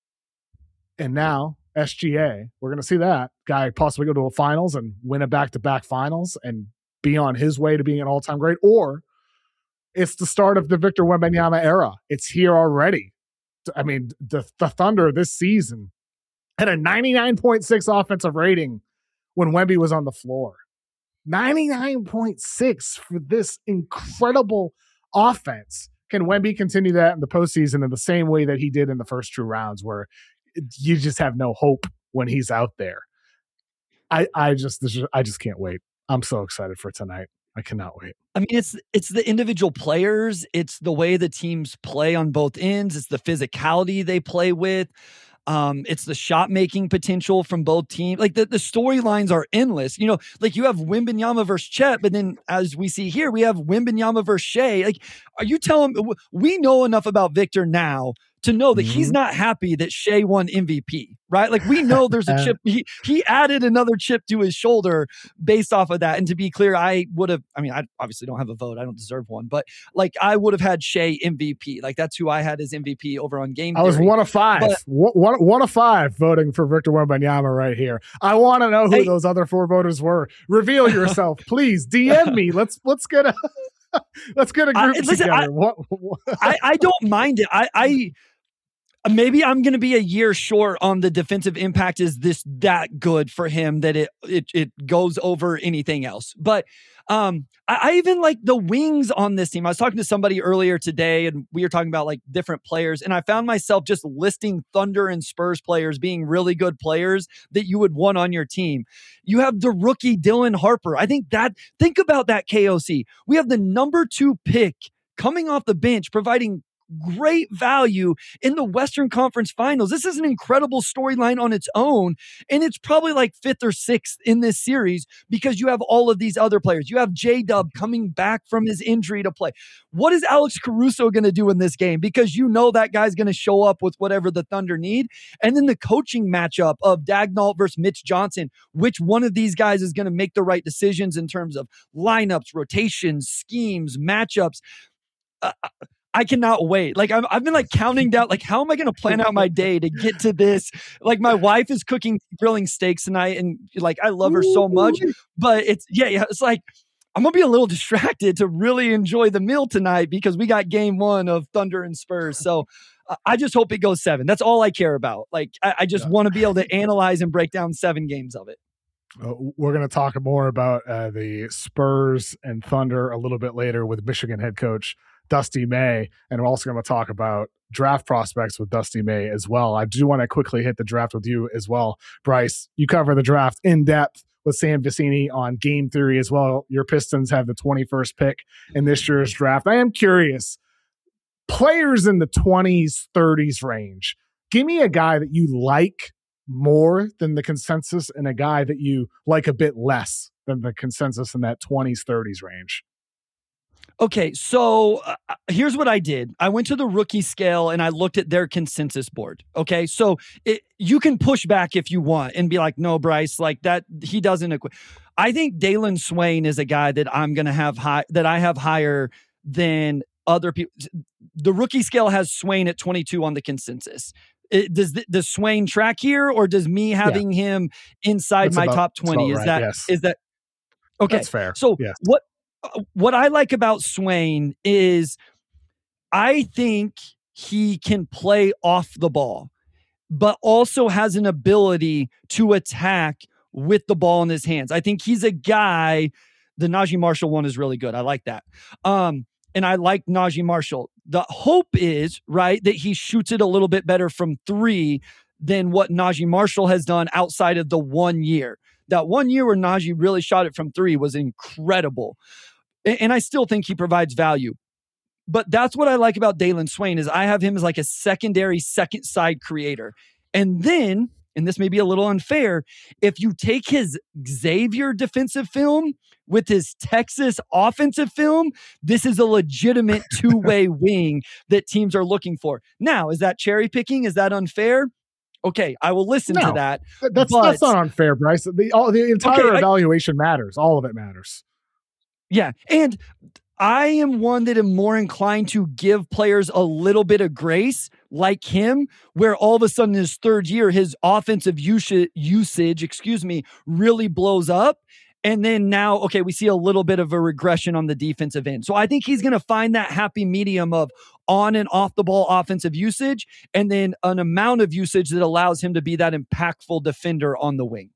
Speaker 1: and now S G A. We're going to see that guy possibly go to a finals and win a back-to-back finals and be on his way to being an all-time great. Or it's the start of the Victor Wembanyama era. It's here already. I mean, the, the Thunder this season had a ninety-nine point six offensive rating when Wemby was on the floor. ninety-nine point six for this incredible offense. Can Wemby continue that in the postseason in the same way that he did in the first two rounds, where you just have no hope when he's out there? I, I just, I just can't wait. I'm so excited for tonight. I cannot wait.
Speaker 2: I mean, it's it's the individual players. It's the way the teams play on both ends. It's the physicality they play with. Um, it's the shot making potential from both teams. Like, the, the storylines are endless. You know, like, you have Wembanyama versus Chet, but then as we see here, we have Wembanyama versus Shea. Like, are you telling me we know enough about Victor now to know that
Speaker 1: Mhm.
Speaker 2: he's not happy that Shea won M V P, right? Like we know there's a chip. He, he added another chip to his shoulder based off of that. And to be clear, I would have, I mean, I obviously don't have a vote. I don't deserve one, but like I would have had Shea M V P. Like that's who I had as M V P over on Game
Speaker 1: I was
Speaker 2: Theory.
Speaker 1: one of five,
Speaker 2: But-
Speaker 1: one, one, one of five voting for Victor Wembanyama right here. I want to know who
Speaker 2: Hey.
Speaker 1: those other four voters were. Reveal yourself, please. D M me. Let's let's get a let's get a
Speaker 2: I-
Speaker 1: group
Speaker 2: listen,
Speaker 1: together.
Speaker 2: I-
Speaker 1: what, what-
Speaker 2: I, I don't mind it. I, I maybe I'm going to be a year short on the defensive impact. Is this that good for him that it it it goes over anything else? But um, I, I even like the wings on this team. I was talking to somebody earlier today, and we were talking about like different players, and I found myself just listing Thunder and Spurs players being really good players that you would want on your team. You have the rookie Dylan Harper. I think that think about that K O C. We have the number two pick coming off the bench, providing great value in the Western Conference Finals. This is an incredible storyline on its own, and it's probably like fifth or sixth in this series because you have all of these other players. You have J-Dub coming back from his injury to play. What is Alex Caruso going to do in this game? Because you know that guy's going to show up with whatever the Thunder need. And then the coaching matchup of Dagnall versus Mitch Johnson, which one of these guys is going to make the right decisions in terms of lineups, rotations, schemes, matchups. Uh, I cannot wait. Like I'm, I've been like counting down, like, how am I going to plan out my day to get to this? Like my wife is cooking, grilling steaks tonight. And like, I love her so much, but it's, yeah, yeah. It's like, I'm going to be a little distracted to really enjoy the meal tonight because we got game one of Thunder and Spurs. So uh, I just hope it goes seven. That's all I care about. Like, I, I just yeah. want to be able to analyze and break down seven games of it.
Speaker 1: Uh, we're going to talk more about uh, the Spurs and Thunder a little bit later with Michigan head coach Dusty May, and we're also going to talk about draft prospects with Dusty May as well. I do want to quickly hit the draft with you as well, Bryce. You cover the draft in depth with Sam Vecini on Game Theory as well. Your Pistons have the twenty-first pick in this year's draft. I am curious, players in the twenties, thirties range, give me a guy that you like more than the consensus and a guy that you like a bit less than the consensus in that twenties, thirties range.
Speaker 2: Okay, so uh, here's what I did. I went to the rookie scale and I looked at their consensus board. Okay, so it, you can push back if you want and be like, no, Bryce, like that, he doesn't equate. I think Dalen Swain is a guy that I'm going to have high, that I have higher than other people. The rookie scale has Swain at twenty-two on the consensus. It, does does Swain track here, or does me having yeah. him inside
Speaker 1: that's
Speaker 2: my
Speaker 1: about,
Speaker 2: top twenty? Is
Speaker 1: right,
Speaker 2: that
Speaker 1: yes.
Speaker 2: is that okay?
Speaker 1: That's fair.
Speaker 2: So
Speaker 1: yes.
Speaker 2: what? What I like about Swain is I think he can play off the ball, but also has an ability to attack with the ball in his hands. I think he's a guy, the Najee Marshall one is really good. I like that. Um, and I like Najee Marshall. The hope is, right, that he shoots it a little bit better from three than what Najee Marshall has done outside of the one year. That one year where Najee really shot it from three was incredible. And I still think he provides value. But that's what I like about Dalen Swain is I have him as like a secondary second side creator. And then, and this may be a little unfair, if you take his Xavier defensive film with his Texas offensive film, this is a legitimate two-way wing that teams are looking for. Now, is that cherry picking? Is that unfair? Okay, I will listen
Speaker 1: no,
Speaker 2: to that.
Speaker 1: That's,
Speaker 2: but,
Speaker 1: that's not unfair, Bryce. The, all, the entire
Speaker 2: okay,
Speaker 1: evaluation I, matters. All of it matters.
Speaker 2: Yeah, and I am one that am more inclined to give players a little bit of grace like him, where all of a sudden in his third year, his offensive usage, usage, excuse me, really blows up. And then now, okay, we see a little bit of a regression on the defensive end. So I think he's going to find that happy medium of on and off the ball offensive usage, and then an amount of usage that allows him to be that impactful defender on the wing.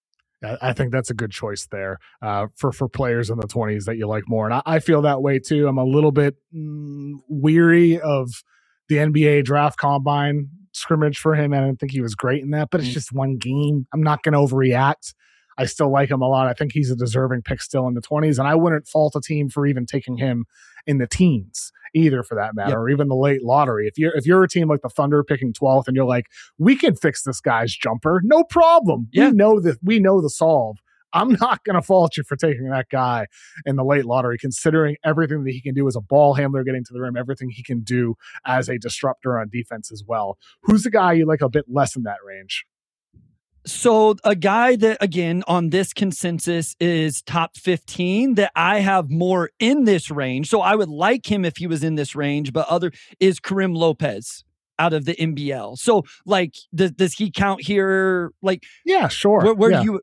Speaker 1: I think that's a good choice there uh, for, for players in the twenties that you like more. And I, I feel that way too. I'm a little bit mm, weary of the N B A draft combine scrimmage for him. And I don't think he was great in that, but it's just one game. I'm not going to overreact. I still like him a lot. I think he's a deserving pick still in the twenties. And I wouldn't fault a team for even taking him in the teens either, for that matter, yep. or even the late lottery. If you're if you're a team like the Thunder picking twelfth and you're like, we can fix this guy's jumper, no problem. Yeah. We know that we know the solve I'm not going to fault you for taking that guy in the late lottery, considering everything that he can do as a ball handler getting to the rim, everything he can do as a disruptor on defense as well. Who's the guy you like a bit less in that range?
Speaker 2: So a guy that, again, on this consensus is top fifteen that I have more in this range. So I would like him if he was in this range, but other is Karim Lopez out of the N B L. So like, does, does he count here? Like,
Speaker 1: yeah, sure.
Speaker 2: Where, where
Speaker 1: yeah.
Speaker 2: do you,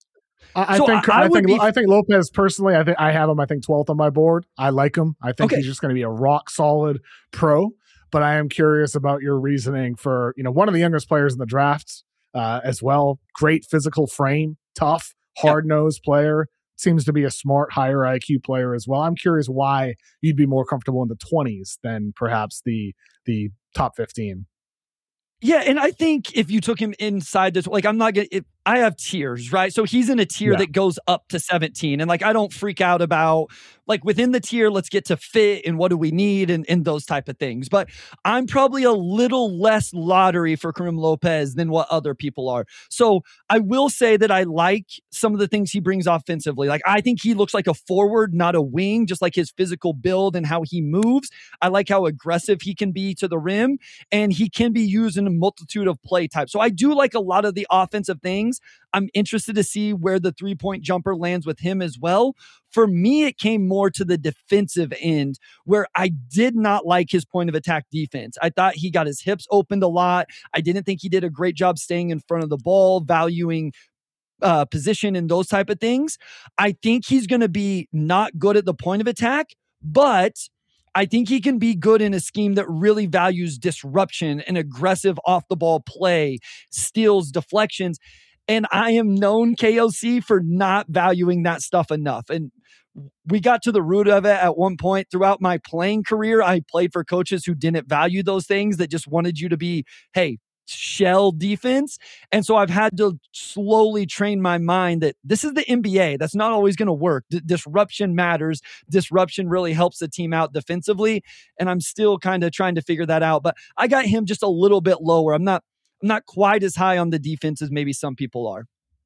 Speaker 1: I,
Speaker 2: so
Speaker 1: I think
Speaker 2: I, I
Speaker 1: I think
Speaker 2: be,
Speaker 1: I think Lopez personally. I think I have him. I think twelfth on my board. I like him. I think
Speaker 2: okay.
Speaker 1: he's just going to be a rock solid pro. But I am curious about your reasoning for you know one of the youngest players in the draft uh, as well. Great physical frame, tough, hard nosed yep. player. Seems to be a smart, higher I Q player as well. I'm curious why you'd be more comfortable in the twenties than perhaps the the top fifteen.
Speaker 2: Yeah, and I think if you took him inside this, like I'm not gonna. It, I have tiers, right? So he's in a tier yeah. that goes up to seventeen, and like I don't freak out about like within the tier. Let's get to fit and what do we need and, and those type of things. But I'm probably a little less lottery for Karim Lopez than what other people are. So I will say that I like some of the things he brings offensively. Like I think he looks like a forward, not a wing, just like his physical build and how he moves. I like how aggressive he can be to the rim, and he can be used in a multitude of play types. So I do like a lot of the offensive things. I'm interested to see where the three-point jumper lands with him as well. For me, it came more to the defensive end where I did not like his point of attack defense. I thought he got his hips opened a lot. I didn't think he did a great job staying in front of the ball, valuing uh, position and those type of things. I think he's going to be not good at the point of attack, but I think he can be good in a scheme that really values disruption and aggressive off the ball play, steals, deflections. And I am known, K O C, for not valuing that stuff enough. And we got to the root of it at one point throughout my playing career. I played for coaches who didn't value those things, that just wanted you to be, hey, shell defense. And so I've had to slowly train my mind that this is the N B A. That's not always going to work. D- disruption matters. Disruption really helps the team out defensively. And I'm still kind of trying to figure that out. But I got him just a little bit lower. I'm not I'm not quite as high on the defense as maybe some people are.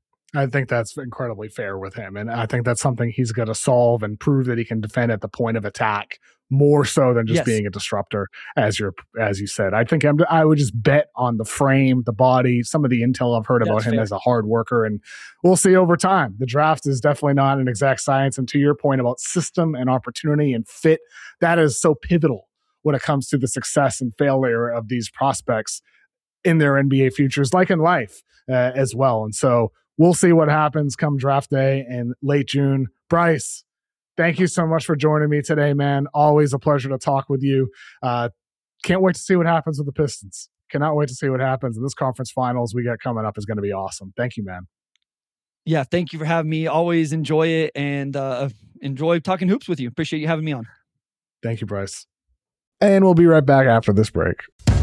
Speaker 1: I think that's incredibly fair with him. And I think that's something he's going to solve and prove that he can defend at the point of attack more so than just yes. being a disruptor, as you're, as you said. I think I'm, I would just bet on the frame, the body, some of the intel I've heard that's about him fair. As a hard worker. And we'll see over time. The draft is definitely not an exact science. And to your point about system and opportunity and fit, that is so pivotal when it comes to the success and failure of these prospects in their N B A futures, like in life uh, as well. And so we'll see what happens come draft day in late June. Bryce, thank you so much for joining me today, man. Always a pleasure to talk with you. Uh, can't wait to see what happens with the Pistons. Cannot wait to see what happens in this conference finals we got coming up is going to be awesome. Thank you, man.
Speaker 2: Yeah, thank you for having me. Always enjoy it and uh, enjoy talking hoops with you. Appreciate you having me on.
Speaker 1: Thank you, Bryce. And we'll be right back after this break.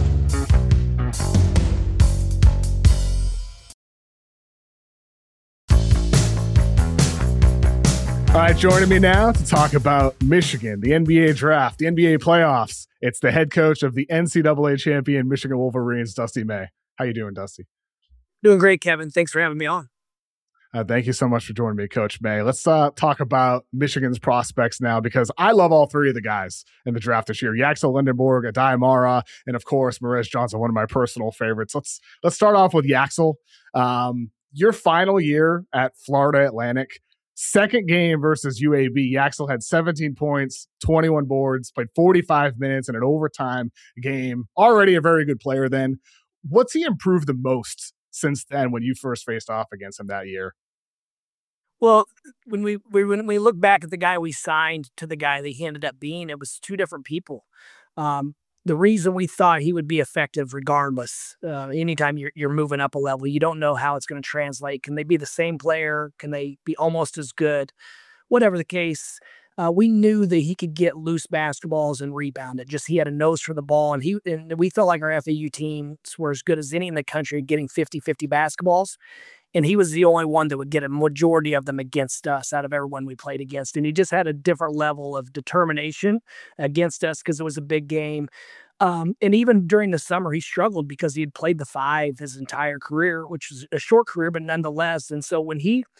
Speaker 1: All right, joining me now to talk about Michigan, the N B A draft, the N B A playoffs. It's the head coach of the N C double A champion Michigan Wolverines, Dusty May. How you doing, Dusty?
Speaker 3: Doing great, Kevin. Thanks for having me on.
Speaker 1: Uh, thank you so much for joining me, Coach May. Let's uh, talk about Michigan's prospects now, because I love all three of the guys in the draft this year. Yaxel Lindenborg, Adai Mara, and of course, Marez Johnson, one of my personal favorites. Let's let's start off with Yaxel. Um, your final year at Florida Atlantic, second game versus U A B, Yaxel had seventeen points, twenty-one boards, played forty-five minutes in an overtime game. Already a very good player then. What's he improved the most since then when you first faced off against him that year?
Speaker 3: Well, when we, we when we look back at the guy we signed to the guy that he ended up being, it was two different people. Um, the reason we thought he would be effective regardless, uh, anytime you're, you're moving up a level, you don't know how it's going to translate. Can they be the same player? Can they be almost as good? Whatever the case, uh, we knew that he could get loose basketballs and rebound it. Just he had a nose for the ball, and he and we felt like our F A U teams were as good as any in the country at getting fifty-fifty basketballs. And he was the only one that would get a majority of them against us out of everyone we played against. And he just had a different level of determination against us because it was a big game. Um, and even during the summer, he struggled because he had played the five his entire career, which was a short career, but nonetheless. And so when he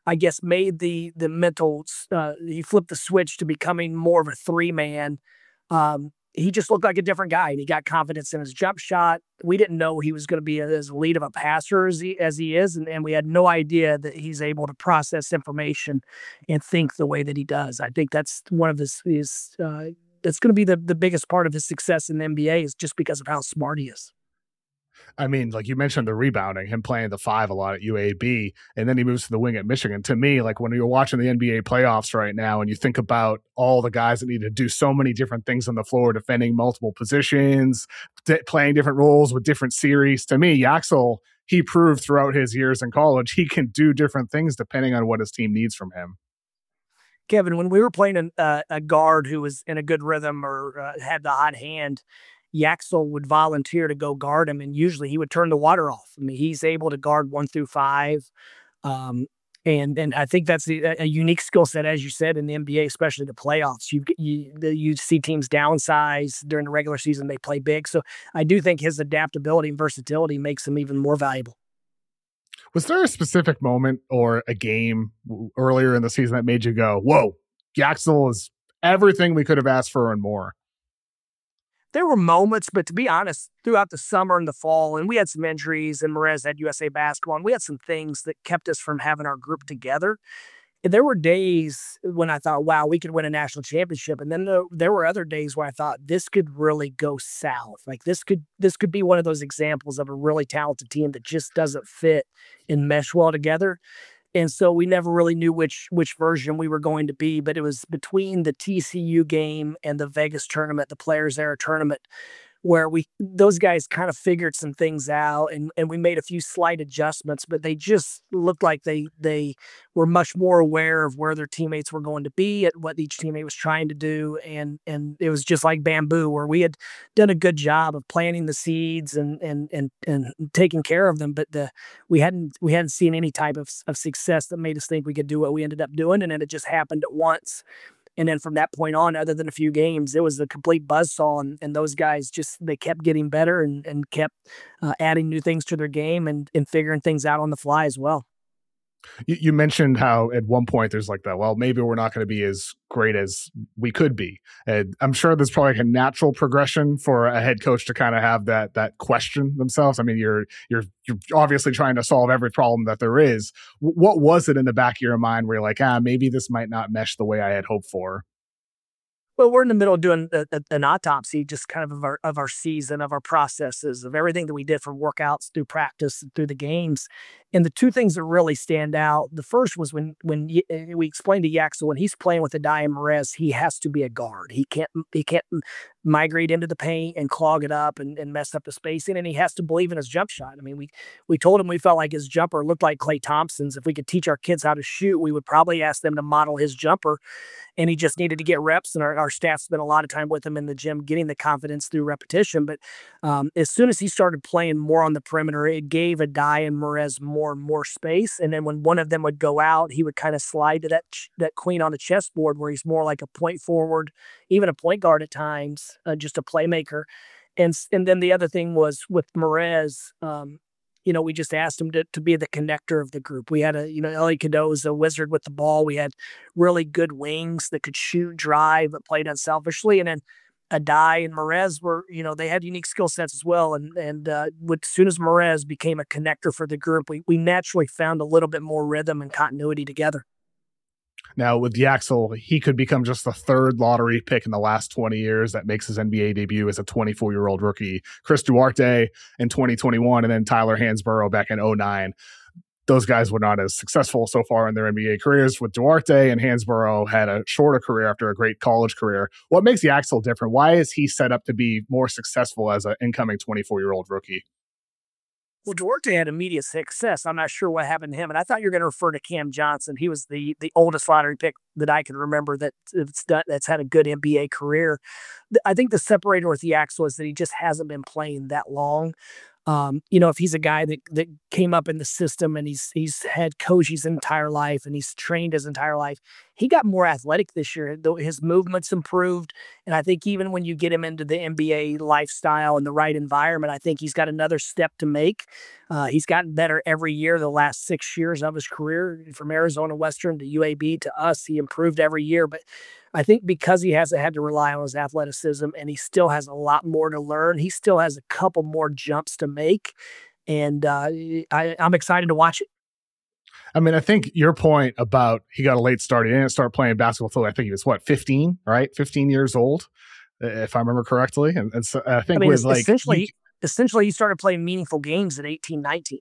Speaker 3: I guess, made the the mental, uh, he flipped the switch to becoming more of a three man. Um, he just looked like a different guy, and he got confidence in his jump shot. We didn't know he was going to be as elite of a passer as he as he is, and, and we had no idea that he's able to process information and think the way that he does. I think that's one of his his. Uh, that's going to be the the biggest part of his success in the N B A is just because of how smart he is.
Speaker 1: I mean, like you mentioned the rebounding, him playing the five a lot at U A B, and then he moves to the wing at Michigan. To me, like when you're watching the N B A playoffs right now and you think about all the guys that need to do so many different things on the floor, defending multiple positions, d- playing different roles with different series, to me, Yaxel, he proved throughout his years in college, he can do different things depending on what his team needs from him.
Speaker 3: Kevin, when we were playing an, uh, a guard who was in a good rhythm or uh, had the hot hand, Yaxel would volunteer to go guard him, and usually he would turn the water off. I mean, he's able to guard one through five, um, and and I think that's a, a unique skill set, as you said, in the N B A, especially the playoffs. You you the- you see teams downsize during the regular season; they play big. So I do think his adaptability and versatility makes him even more valuable.
Speaker 1: Was there a specific moment or a game earlier in the season that made you go, whoa, Yaxel is everything we could have asked for and more?
Speaker 3: There were moments, but to be honest, throughout the summer and the fall, and we had some injuries, and Merez had U S A basketball, and we had some things that kept us from having our group together. And there were days when I thought, wow, we could win a national championship. And then there, there were other days where I thought this could really go south. Like this could this could be one of those examples of a really talented team that just doesn't fit and mesh well together. And so we never really knew which which version we were going to be, but it was between the T C U game and the Vegas tournament, the Players Era tournament, where we those guys kind of figured some things out, and and we made a few slight adjustments, but they just looked like they they were much more aware of where their teammates were going to be at what each teammate was trying to do, and and it was just like bamboo, where we had done a good job of planting the seeds and and and and taking care of them, but the we hadn't we hadn't seen any type of of success that made us think we could do what we ended up doing, and then it just happened at once. And then from that point on, other than a few games, it was a complete buzzsaw, and, and those guys just they kept getting better and and kept uh, adding new things to their game and and figuring things out on the fly as well.
Speaker 1: You, you mentioned how at one point there's like that, well, maybe we're not going to be as great as we could be. And I'm sure there's probably like a natural progression for a head coach to kind of have that that question themselves. I mean, you're you're you're obviously trying to solve every problem that there is. W- what was it in the back of your mind where you're like, ah, maybe this might not mesh the way I had hoped for?
Speaker 3: Well, we're in the middle of doing a, a, an autopsy, just kind of of our of our season, of our processes, of everything that we did from workouts through practice and through the games. And the two things that really stand out, the first was when when y- uh, we explained to Yaxel when he's playing with Adai and Merez, he has to be a guard. He can't he can't m- migrate into the paint and clog it up and, and mess up the spacing, and he has to believe in his jump shot. I mean, we we told him we felt like his jumper looked like Klay Thompson's. If we could teach our kids how to shoot, we would probably ask them to model his jumper, and he just needed to get reps. And our, our staff spent a lot of time with him in the gym, getting the confidence through repetition. But um, as soon as he started playing more on the perimeter, it gave Adai and Merez more and more space. And then when one of them would go out, he would kind of slide to that ch- that queen on the chessboard, where he's more like a point forward, even a point guard at times, uh, just a playmaker. And s- and then the other thing was with Merez. Um, you know, we just asked him to, to be the connector of the group. We had a, you know, Ellie Cadeau was a wizard with the ball. We had really good wings that could shoot, drive, but played unselfishly. And then Adai and Merez were, you know, they had unique skill sets as well. And and uh, with, as soon as Merez became a connector for the group, we we naturally found a little bit more rhythm and continuity together.
Speaker 1: Now with Yaxel, he could become just the third lottery pick in the last twenty years that makes his N B A debut as a twenty-four-year-old rookie. Chris Duarte in twenty twenty-one, and then Tyler Hansborough back in oh nine. Those guys were not as successful so far in their N B A careers. With Duarte and Hansborough had a shorter career after a great college career. What makes Yaxel different? Why is he set up to be more successful as an incoming twenty-four-year-old rookie?
Speaker 3: Well, Duarte had immediate success. I'm not sure what happened to him, and I thought you were going to refer to Cam Johnson. He was the the oldest lottery pick that I can remember that it's done, that's had a good N B A career. Th- I think the separator with Yaxel is that he just hasn't been playing that long. Um, you know, if he's a guy that that came up in the system and he's he's had coach his entire life and he's trained his entire life, he got more athletic this year. Though his movements improved, and I think even when you get him into the N B A lifestyle and the right environment, I think he's got another step to make. Uh, he's gotten better every year the last six years of his career, from Arizona Western to U A B to us. He improved every year, but I think because he hasn't had to rely on his athleticism and he still has a lot more to learn, he still has a couple more jumps to make. And uh, I, I'm excited to watch it.
Speaker 1: I mean, I think your point about he got a late start. He didn't start playing basketball until I think he was what, fifteen, right? fifteen years old, if I remember correctly. And, and so I think
Speaker 3: I mean,
Speaker 1: with like
Speaker 3: essentially,
Speaker 1: you,
Speaker 3: essentially, he started playing meaningful games at eighteen, nineteen.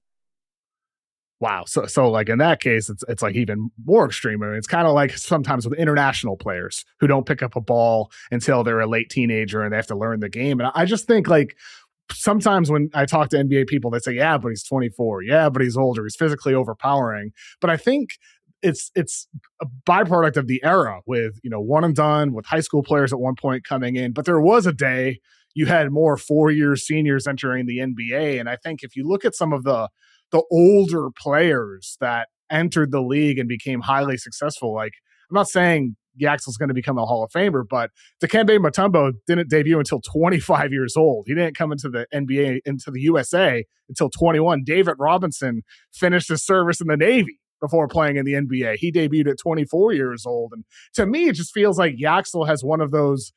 Speaker 1: wow. So, so like in that case, it's it's like even more extreme. I mean, it's kind of like sometimes with international players who don't pick up a ball until they're a late teenager and they have to learn the game. And I just think like sometimes when I talk to N B A people, they say, yeah, but he's twenty-four. Yeah, but he's older. He's physically overpowering. But I think it's it's a byproduct of the era with, you know, one and done with high school players at one point coming in. But there was a day you had more four-year seniors entering the N B A. And I think if you look at some of the the older players that entered the league and became highly successful, like I'm not saying Yaxel's going to become a Hall of Famer, but Dikembe Mutombo didn't debut until twenty-five years old. He didn't come into the N B A, into the U S A until twenty-one. David Robinson finished his service in the Navy before playing in the N B A. He debuted at twenty-four years old. And to me, it just feels like Yaxel has one of those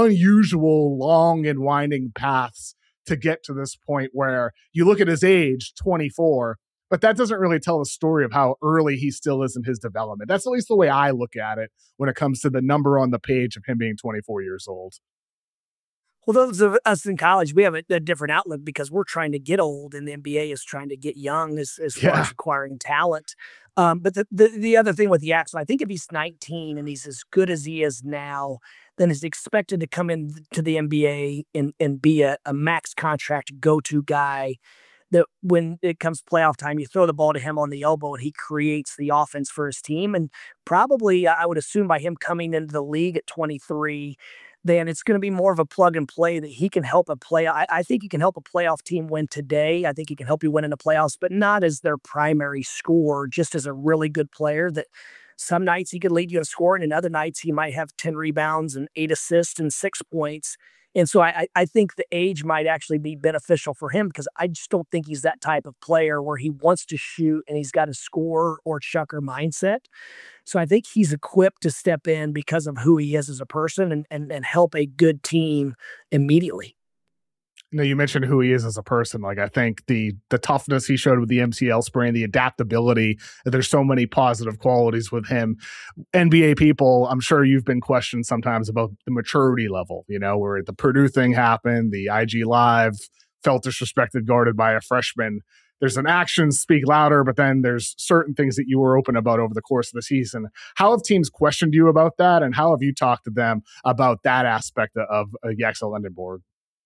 Speaker 1: unusual long and winding paths to get to this point where you look at his age, twenty-four, but that doesn't really tell the story of how early he still is in his development. That's at least the way I look at it when it comes to the number on the page of him being twenty-four years old.
Speaker 3: Well, those of us in college, we have a, a different outlook because we're trying to get old, and the N B A is trying to get young as, as far
Speaker 1: Yeah.
Speaker 3: as acquiring talent. Um, but the, the the other thing with Yaxel, I think if he's nineteen and he's as good as he is now, then he's expected to come into the N B A and, and be a, a max contract go-to guy that when it comes playoff time, you throw the ball to him on the elbow and he creates the offense for his team. And probably, I would assume by him coming into the league at twenty-three, then it's going to be more of a plug and play that he can help a play. I, I think he can help a playoff team win today. I think he can help you win in the playoffs, but not as their primary scorer, just as a really good player that some nights he could lead you in scoring and other nights he might have ten rebounds and eight assists and six points. And so I, I think the age might actually be beneficial for him because I just don't think he's that type of player where he wants to shoot and he's got a score or chucker mindset. So I think he's equipped to step in because of who he is as a person and, and, and help a good team immediately.
Speaker 1: You know, you mentioned who he is as a person. Like, I think the the toughness he showed with the M C L sprain, the adaptability, there's so many positive qualities with him. N B A people, I'm sure you've been questioned sometimes about the maturity level, you know, where the Purdue thing happened, the I G Live felt disrespected, guarded by a freshman. There's an actions speak louder, but then there's certain things that you were open about over the course of the season. How have teams questioned you about that? And how have you talked to them about that aspect of uh, Yaxel Lendeborg?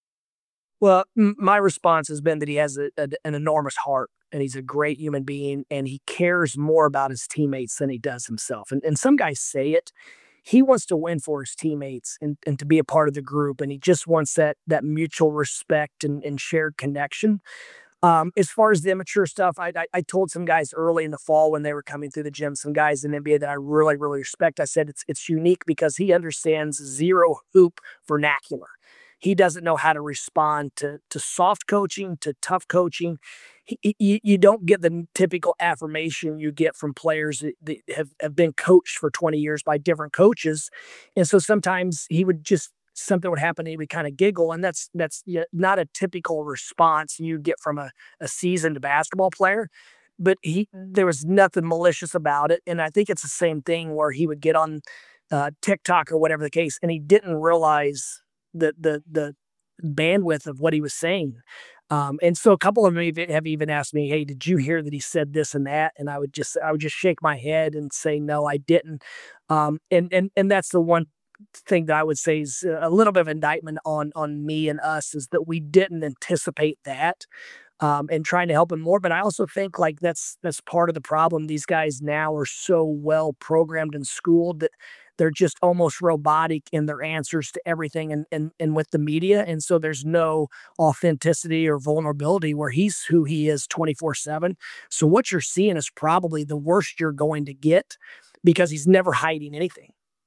Speaker 3: Well, m- my response has been that he has a, a, an enormous heart and he's a great human being and he cares more about his teammates than he does himself. And, and some guys say it. He wants to win for his teammates and, and to be a part of the group. And he just wants that that mutual respect and, and shared connection. Um, as far as the immature stuff, I, I I told some guys early in the fall when they were coming through the gym, some guys in the N B A that I really, really respect. I said it's it's unique because he understands zero hoop vernacular. He doesn't know how to respond to to soft coaching, to tough coaching. He, you, you don't get the typical affirmation you get from players that, that have, have been coached for twenty years by different coaches. And so sometimes he would just, something would happen and he would kind of giggle. And that's that's yeah, not a typical response you get from a, a seasoned basketball player. But he there was nothing malicious about it. And I think it's the same thing where he would get on uh, TikTok or whatever the case, and he didn't realize the the the bandwidth of what he was saying. Um, and so a couple of them even- have even asked me, "Hey, did you hear that he said this and that?" And I would just I would just shake my head and say, "No, I didn't." Um, and and and that's the one thing that I would say is a little bit of indictment on on me and us is that we didn't anticipate that. um, and trying to help him more. But I also think like that's that's part of the problem. These guys now are so well programmed and schooled that they're just almost robotic in their answers to everything and and and with the media. And so there's no authenticity or vulnerability where he's who he is twenty-four seven. So what you're seeing is probably the worst you're going to get because he's never hiding anything.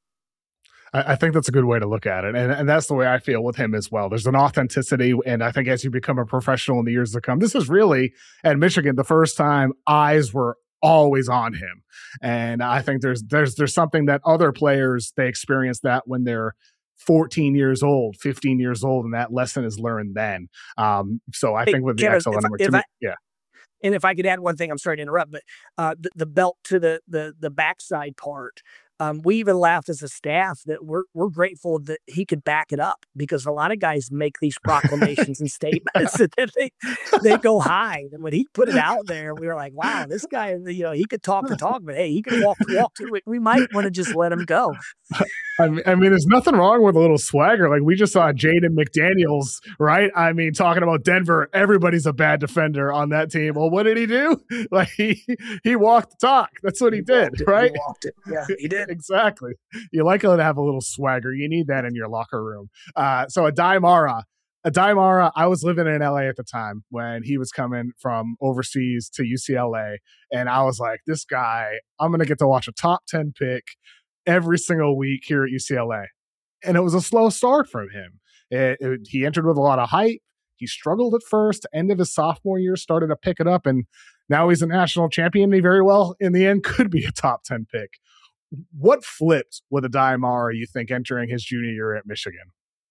Speaker 1: I, I think that's a good way to look at it. And, and that's the way I feel with him as well. There's an authenticity. And I think as you become a professional in the years to come, this is really at Michigan, the first time eyes were always on him. And I think there's there's there's something that other players, they experience that when they're fourteen years old, fifteen years old, and that lesson is learned then. Um, so I
Speaker 3: Hey,
Speaker 1: think with the
Speaker 3: Kevin,
Speaker 1: X L
Speaker 3: if,
Speaker 1: network,
Speaker 3: if
Speaker 1: to me,
Speaker 3: I
Speaker 1: yeah.
Speaker 3: and if I could add one thing, I'm sorry to interrupt, but uh, the, the belt to the the the backside part. Um, we even laughed as a staff that we're we're grateful that he could back it up because a lot of guys make these proclamations and statements and then they they go high. And when he put it out there, we were like, wow, this guy, you know, he could talk the talk, but hey, he could walk walk through it. We might want to just let him go.
Speaker 1: I mean, I mean, there's nothing wrong with a little swagger. Like we just saw Jaden McDaniels, right? I mean, talking about Denver, everybody's a bad defender on that team. Well, what did he do? Like he he walked the talk. That's what he,
Speaker 3: He
Speaker 1: did,
Speaker 3: walked it.
Speaker 1: right?
Speaker 3: He walked it. Yeah, he did.
Speaker 1: Exactly. You like to have a little swagger. You need that in your locker room. Uh, so Adai Mara, Adai Mara, I was living in L A at the time when he was coming from overseas to U C L A, and I was like, this guy, I'm going to get to watch a top ten pick every single week here at U C L A. And it was a slow start from him. It, it, he entered with a lot of hype. He struggled at first. End of his sophomore year, started to pick it up, and now he's a national champion. He very well, in the end, could be a top ten pick. What flipped with Adai Mara, you think, entering his junior year at Michigan?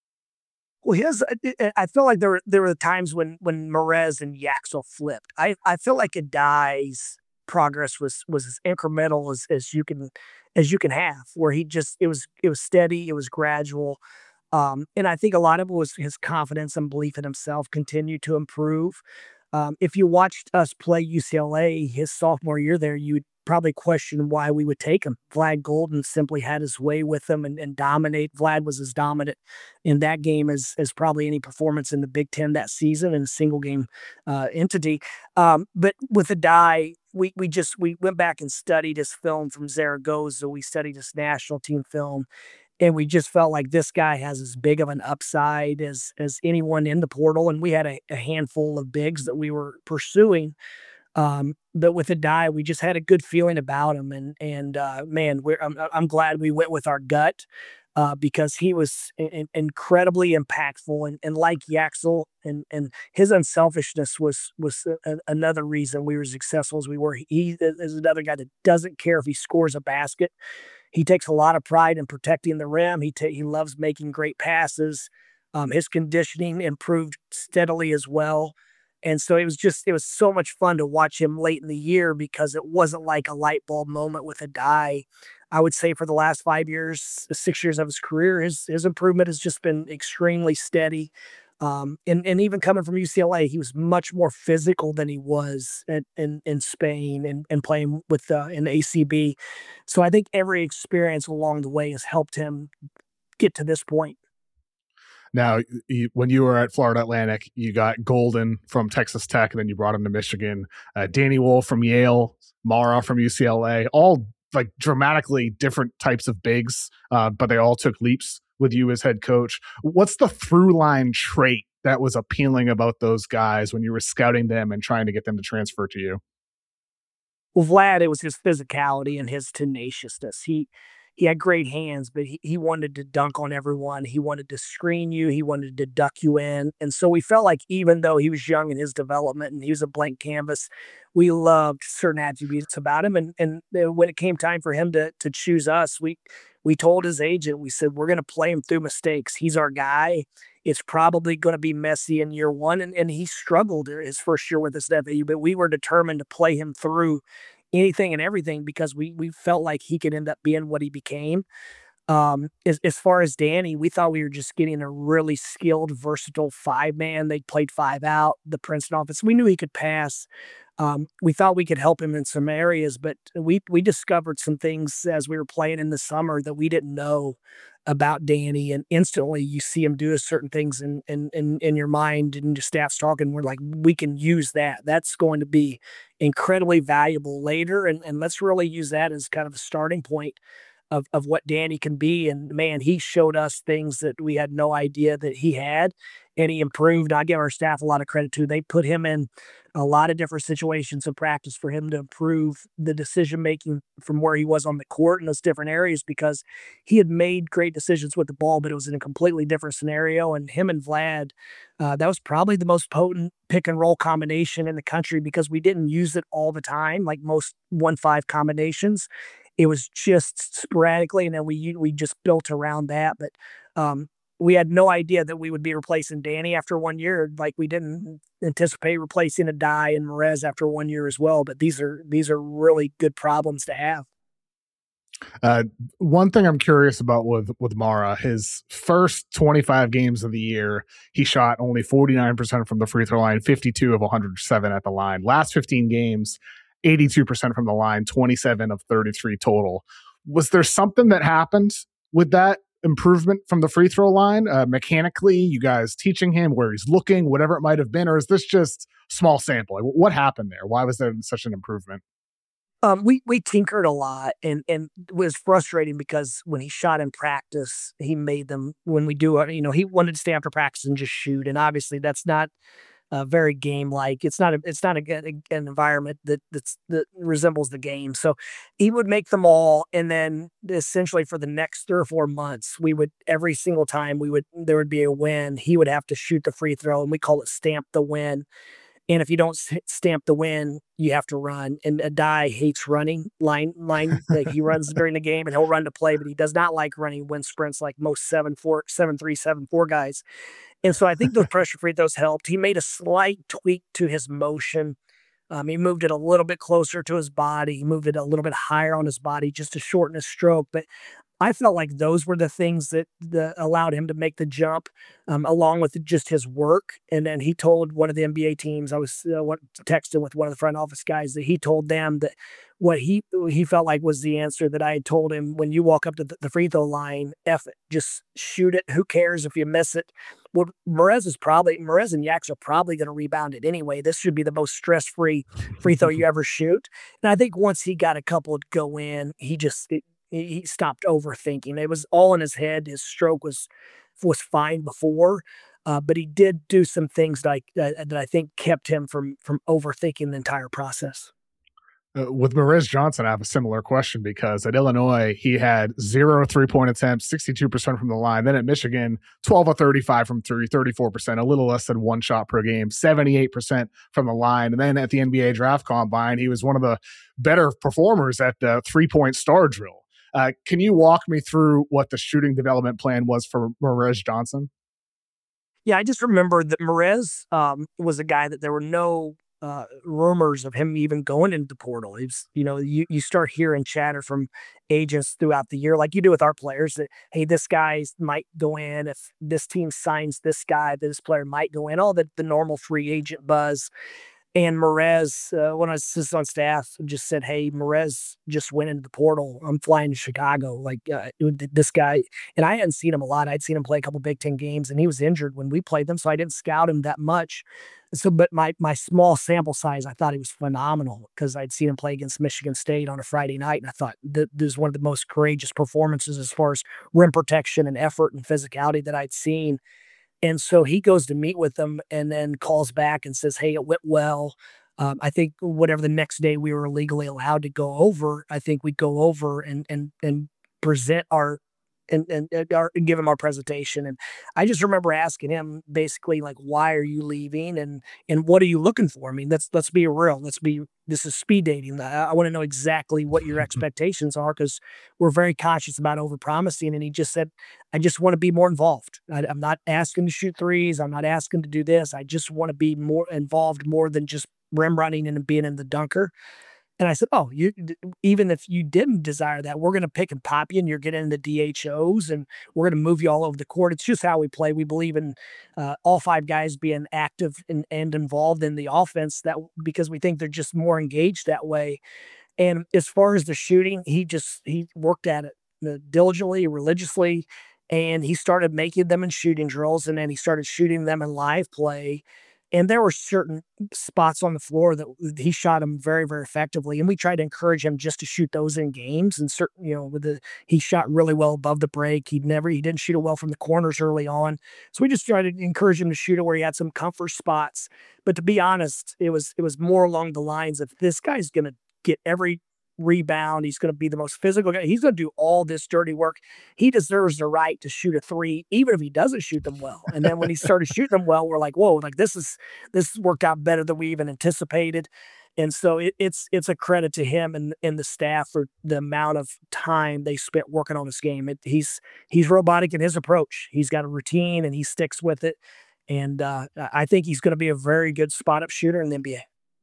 Speaker 3: Well, his I feel like there were there were times when when Merez and Yaxel flipped. I I feel like Adai's progress was was as incremental as as you can as you can have, where he just it was it was steady, it was gradual. Um, and I think a lot of it was his confidence and belief in himself continued to improve. Um, if you watched us play U C L A his sophomore year there, you would probably question why we would take him. Vlad Golden simply had his way with him and, and dominate. Vlad was as dominant in that game as, as probably any performance in the Big Ten that season in a single game uh, entity. Um, but with Adai, we we just we went back and studied his film from Zaragoza. We studied his national team film. And we just felt like this guy has as big of an upside as as anyone in the portal. And we had a, a handful of bigs that we were pursuing. Um, but with Adai, we just had a good feeling about him. And and uh, man, we're I'm, I'm glad we went with our gut uh, because he was in, incredibly impactful. And, and like Yaxel, and and his unselfishness was was a, another reason we were successful as we were. He is another guy that doesn't care if he scores a basket. He takes a lot of pride in protecting the rim. He ta- he loves making great passes. Um, his conditioning improved steadily as well. And so it was just, it was so much fun to watch him late in the year because it wasn't like a light bulb moment with Adai. I would say for the last five years, six years of his career, his, his improvement has just been extremely steady. Um, and, and even coming from U C L A, he was much more physical than he was at, in, in Spain and, and playing with uh, in the A C B. So I think every experience along the way has helped him get to this point.
Speaker 1: Now, you, when you were at Florida Atlantic, you got Golden from Texas Tech, and then you brought him to Michigan. Uh, Danny Wolf from Yale, Mara from U C L A, all like dramatically different types of bigs, uh, but they all took leaps with you as head coach. What's the through line trait that was appealing about those guys when you were scouting them and trying to get them to transfer to you?
Speaker 3: Well, Vlad, it was his physicality and his tenaciousness. He he had great hands, but he, he wanted to dunk on everyone. He wanted to screen you. He wanted to duck you in. And so we felt like even though he was young in his development and he was a blank canvas, we loved certain attributes about him. And and when it came time for him to to choose us, we we told his agent, we said, we're going to play him through mistakes. He's our guy. It's probably going to be messy in year one. And, and he struggled his first year with us at F A U, but we were determined to play him through anything and everything because we we felt like he could end up being what he became. Um, as, as far as Danny, we thought we were just getting a really skilled, versatile five man. They played five out, the Princeton offense. We knew he could pass. Um, we thought we could help him in some areas, but we we discovered some things as we were playing in the summer that we didn't know about Danny. And instantly you see him do certain things in in in, in your mind and your staff's talking. We're like, we can use that. That's going to be incredibly valuable later. And and let's really use that as kind of a starting point of of what Danny can be. And man, he showed us things that we had no idea that he had, and he improved. I give our staff a lot of credit too. They put him in a lot of different situations of practice for him to improve the decision making from where he was on the court in those different areas, because he had made great decisions with the ball, but it was in a completely different scenario. And him and Vlad, uh, that was probably the most potent pick and roll combination in the country, because we didn't use it all the time like most one five combinations. It was just sporadically, and then we we just built around that. But um, we had no idea that we would be replacing Danny after one year, like we didn't anticipate replacing Addae and Moroz after one year as well. But these are these are really good problems to have.
Speaker 1: Uh, one thing I'm curious about with with Mara, his first twenty-five games of the year, he shot only forty-nine percent from the free throw line, fifty-two of one hundred seven at the line. Last fifteen games, eighty-two percent from the line, twenty-seven of thirty-three total. Was there something that happened with that improvement from the free throw line? Uh, mechanically, you guys teaching him where he's looking, whatever it might have been, or is this just small sample? Like, what happened there? Why was there such an improvement?
Speaker 3: Um, we we tinkered a lot, and and it was frustrating because when he shot in practice, he made them when we do, uh, you know, he wanted to stay after practice and just shoot, and obviously that's not uh, very game like. It's not a it's not a, a, an environment that that's, that resembles the game. So he would make them all, and then essentially for the next three or four months, we would every single time we would there would be a win, he would have to shoot the free throw, and we call it stamp the win. And if you don't s- stamp the win, you have to run. And Addae hates running line line. Like he runs during the game and he'll run to play, but he does not like running wind sprints like most seven four seven three seven four guys. And so I think those pressure free throws helped. He made a slight tweak to his motion. Um, he moved it a little bit closer to his body. He moved it a little bit higher on his body just to shorten his stroke. But I felt like those were the things that, that allowed him to make the jump, um, along with just his work. And then he told one of the N B A teams, I was uh, what, texting with one of the front office guys, that he told them that what he he felt like was the answer that I had told him: when you walk up to the, the free throw line, F it, just shoot it. Who cares if you miss it? Well, Moroz is probably Moroz and Yaks are probably going to rebound it anyway. This should be the most stress free free throw you ever shoot. And I think once he got a couple to go in, he just it, he he stopped overthinking. It was all in his head. His stroke was was fine before, uh, but he did do some things like uh, that I think kept him from from overthinking the entire process.
Speaker 1: Uh, with Moroz Johnson, I have a similar question, because at Illinois, he had zero three-point attempts, sixty-two percent from the line. Then at Michigan, twelve of thirty-five from three, thirty-four percent, a little less than one shot per game, seventy-eight percent from the line. And then at the N B A Draft Combine, he was one of the better performers at the three-point star drill. Uh, can you walk me through what the shooting development plan was for Moroz Johnson?
Speaker 3: Yeah, I just remember that Moroz um, was a guy that there were no uh, rumors of him even going into the portal. He's, you know, you, you start hearing chatter from agents throughout the year, like you do with our players, that, hey, this guy might go in. If this team signs this guy, this player might go in. All the, the normal free agent buzz. And Moroz, uh, when I was on staff, just said, "Hey, Moroz just went into the portal. I'm flying to Chicago." Like uh, this guy, and I hadn't seen him a lot. I'd seen him play a couple Big Ten games, and he was injured when we played them, so I didn't scout him that much. So, but my my small sample size, I thought he was phenomenal, because I'd seen him play against Michigan State on a Friday night, and I thought th- this is one of the most courageous performances as far as rim protection and effort and physicality that I'd seen. And so he goes to meet with them and then calls back and says, "Hey, it went well." Um, I think whatever the next day we were legally allowed to go over, I think we'd go over and and and present our and and, and, our, and give him our presentation. And I just remember asking him basically like, "Why are you leaving? And and what are you looking for?" I mean, let's let's be real. Let's be this is speed dating. I, I want to know exactly what your expectations are, because we're very conscious about overpromising. And he just said, "I just want to be more involved. I, I'm not asking to shoot threes. I'm not asking to do this. I just want to be more involved, more than just rim running and being in the dunker." And I said, oh, you even if you didn't desire that, we're going to pick and pop you, and you're getting into D H Os, and we're going to move you all over the court. It's just how we play. We believe in uh, all five guys being active and, and involved in the offense, that because we think they're just more engaged that way. And as far as the shooting, he just he worked at it uh, diligently, religiously, and he started making them in shooting drills, and then he started shooting them in live play. And there were certain spots on the floor that he shot them very, very effectively. And we tried to encourage him just to shoot those in games. And certain, you know, with the he shot really well above the break. He'd never he didn't shoot it well from the corners early on. So we just tried to encourage him to shoot it where he had some comfort spots. But to be honest, it was it was more along the lines of, this guy's gonna get every rebound. He's going to be the most physical guy. He's going to do all this dirty work. He deserves the right to shoot a three, even if he doesn't shoot them well. And then when he started shooting them well, we're like, whoa, like this is, this worked out better than we even anticipated. And so it, it's, it's a credit to him and, and the staff for the amount of time they spent working on this game. It, he's, he's robotic in his approach. He's got a routine and he sticks with it. And uh, I think he's going to be a very good spot up shooter in the N B A.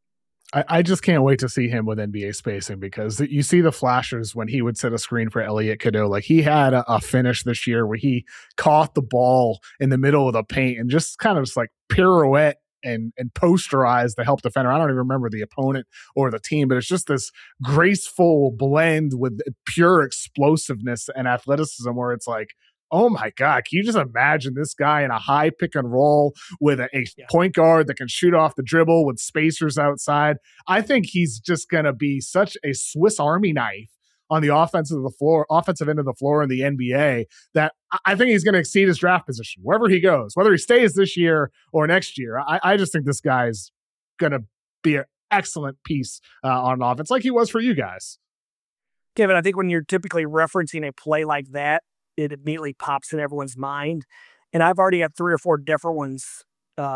Speaker 1: I, I just can't wait to see him with N B A spacing, because you see the flashes when he would set a screen for Elliot Cadeau. Like, he had a, a finish this year where he caught the ball in the middle of the paint and just kind of just like pirouette and and posterize the help defender. I don't even remember the opponent or the team, but it's just this graceful blend with pure explosiveness and athleticism where it's like, oh my God, can you just imagine this guy in a high pick and roll with a, a
Speaker 3: Yeah.
Speaker 1: point guard that can shoot off the dribble with spacers outside? I think he's just going to be such a Swiss Army knife on the offensive of the floor, offensive end of the floor in the N B A, that I think he's going to exceed his draft position wherever he goes, whether he stays this year or next year. I, I just think this guy's going to be an excellent piece uh, on offense, like he was for you guys.
Speaker 3: Kevin, I think when you're typically referencing a play like that, it immediately pops in everyone's mind. And I've already had three or four different ones uh,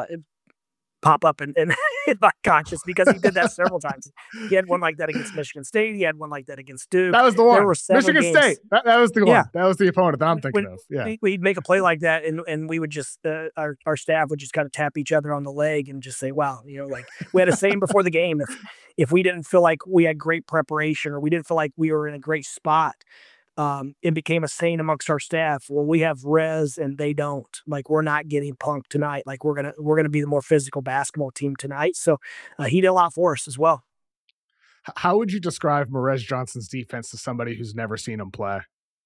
Speaker 3: pop up in, in, in my conscious, because he did that several times. He had one like that against Michigan State. He had one like that against Duke.
Speaker 1: That was the one.
Speaker 3: There were
Speaker 1: Michigan
Speaker 3: games.
Speaker 1: State. That, that was the one.
Speaker 3: Yeah.
Speaker 1: That was the opponent that I'm thinking
Speaker 3: When
Speaker 1: of. Yeah.
Speaker 3: We'd make a play like that, and, and we would just, uh, our, our staff would just kind of tap each other on the leg and just say, wow, you know, like we had a saying before the game, if, if we didn't feel like we had great preparation, or we didn't feel like we were in a great spot, Um, it became a saying amongst our staff, well, we have res and they don't. Like, we're not getting punked tonight. Like, we're gonna we're gonna be the more physical basketball team tonight. So uh, he did a lot for us as well.
Speaker 1: How would you describe Morez Johnson's defense to somebody who's never seen him play?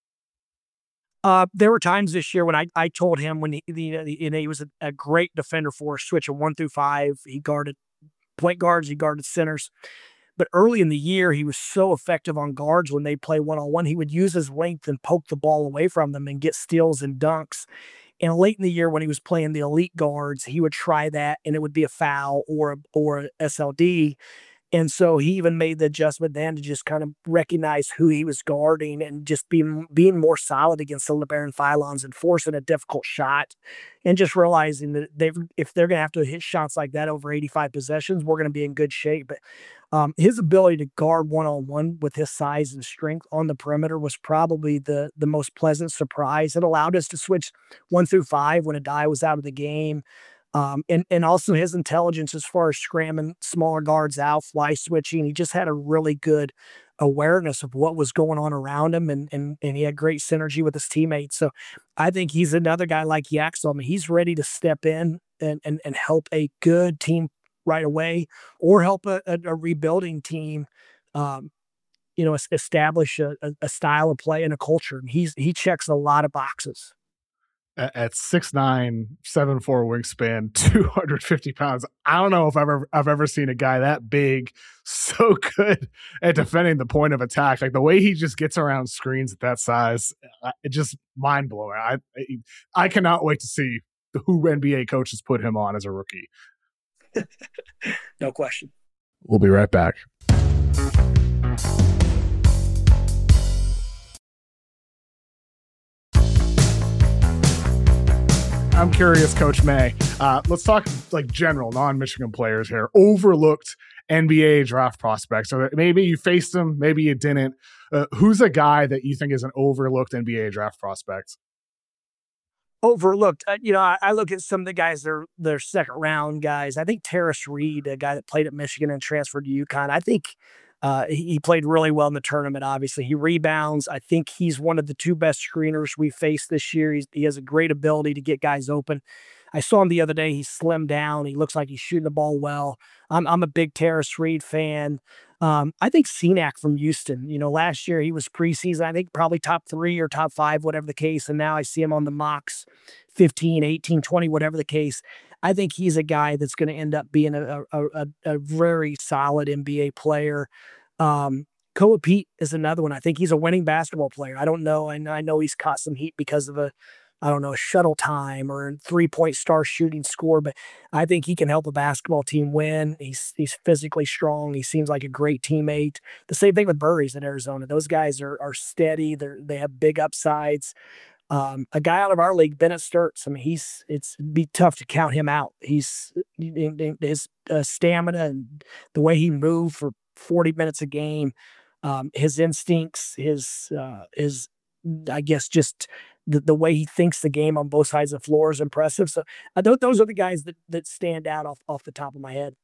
Speaker 3: Uh, there were times this year when I, I told him, when he, the, you know, he was a, a great defender for us, switching one through five. He guarded point guards, he guarded centers. But early in the year, he was so effective on guards when they play one-on-one. He would use his length and poke the ball away from them and get steals and dunks. And late in the year, when he was playing the elite guards, he would try that, and it would be a foul or a, or a S L D. And so he even made the adjustment then to just kind of recognize who he was guarding and just being being more solid against the LeBaron Philons and forcing a difficult shot, and just realizing that they if they're going to have to hit shots like that over eighty-five possessions, we're going to be in good shape. But um, his ability to guard one-on-one with his size and strength on the perimeter was probably the the most pleasant surprise. It allowed us to switch one through five when Addae was out of the game. Um, and, and also his intelligence as far as scramming smaller guards out, fly switching. He just had a really good awareness of what was going on around him, and, and, and he had great synergy with his teammates. So I think he's another guy like Yaxel. I mean, he's ready to step in and, and, and help a good team right away, or help a, a, a rebuilding team, um, you know, establish a, a style of play and a culture. And he's, he checks a lot of boxes.
Speaker 1: At six nine, seven four wingspan, two hundred fifty pounds. I don't know if I've ever I've ever seen a guy that big so good at defending the point of attack. Like, the way he just gets around screens at that size, it just mind blowing. I I cannot wait to see who N B A coaches put him on as a rookie.
Speaker 3: No question.
Speaker 1: We'll be right back. I'm curious, Coach May. Uh, let's talk like general non-Michigan players here. Overlooked N B A draft prospects. So maybe you faced them, maybe you didn't. Uh, who's a guy that you think is an overlooked N B A draft prospect?
Speaker 3: Overlooked. Uh, you know, I, I look at some of the guys, they're, they're second round guys. I think Terrace Reed, a guy that played at Michigan and transferred to UConn, I think Uh, he, he played really well in the tournament. Obviously, he rebounds. I think he's one of the two best screeners we faced this year. He's, he has a great ability to get guys open. I saw him the other day. He slimmed down. He looks like he's shooting the ball well. I'm I'm a big Terrace Reed fan. Um, I think Senac from Houston, you know, last year he was preseason, I think probably top three or top five, whatever the case. And now I see him on the mocks, fifteen, eighteen, twenty, whatever the case. I think he's a guy that's going to end up being a, a, a, a very solid N B A player. Um, Koa Pete is another one. I think he's a winning basketball player. I don't know. And I know he's caught some heat because of a, I don't know, a shuttle time or a three-point star shooting score, but I think he can help a basketball team win. He's he's physically strong. He seems like a great teammate. The same thing with Burries in Arizona. Those guys are are steady. They they have big upsides. Um, a guy out of our league, Bennett Sturts. I mean, he's it's it'd be tough to count him out. He's his uh, stamina and the way he moved for forty minutes a game, um, his instincts, his uh, his I guess just the, the way he thinks the game on both sides of the floor is impressive. So uh, th- those are the guys that that stand out off off the top of my head.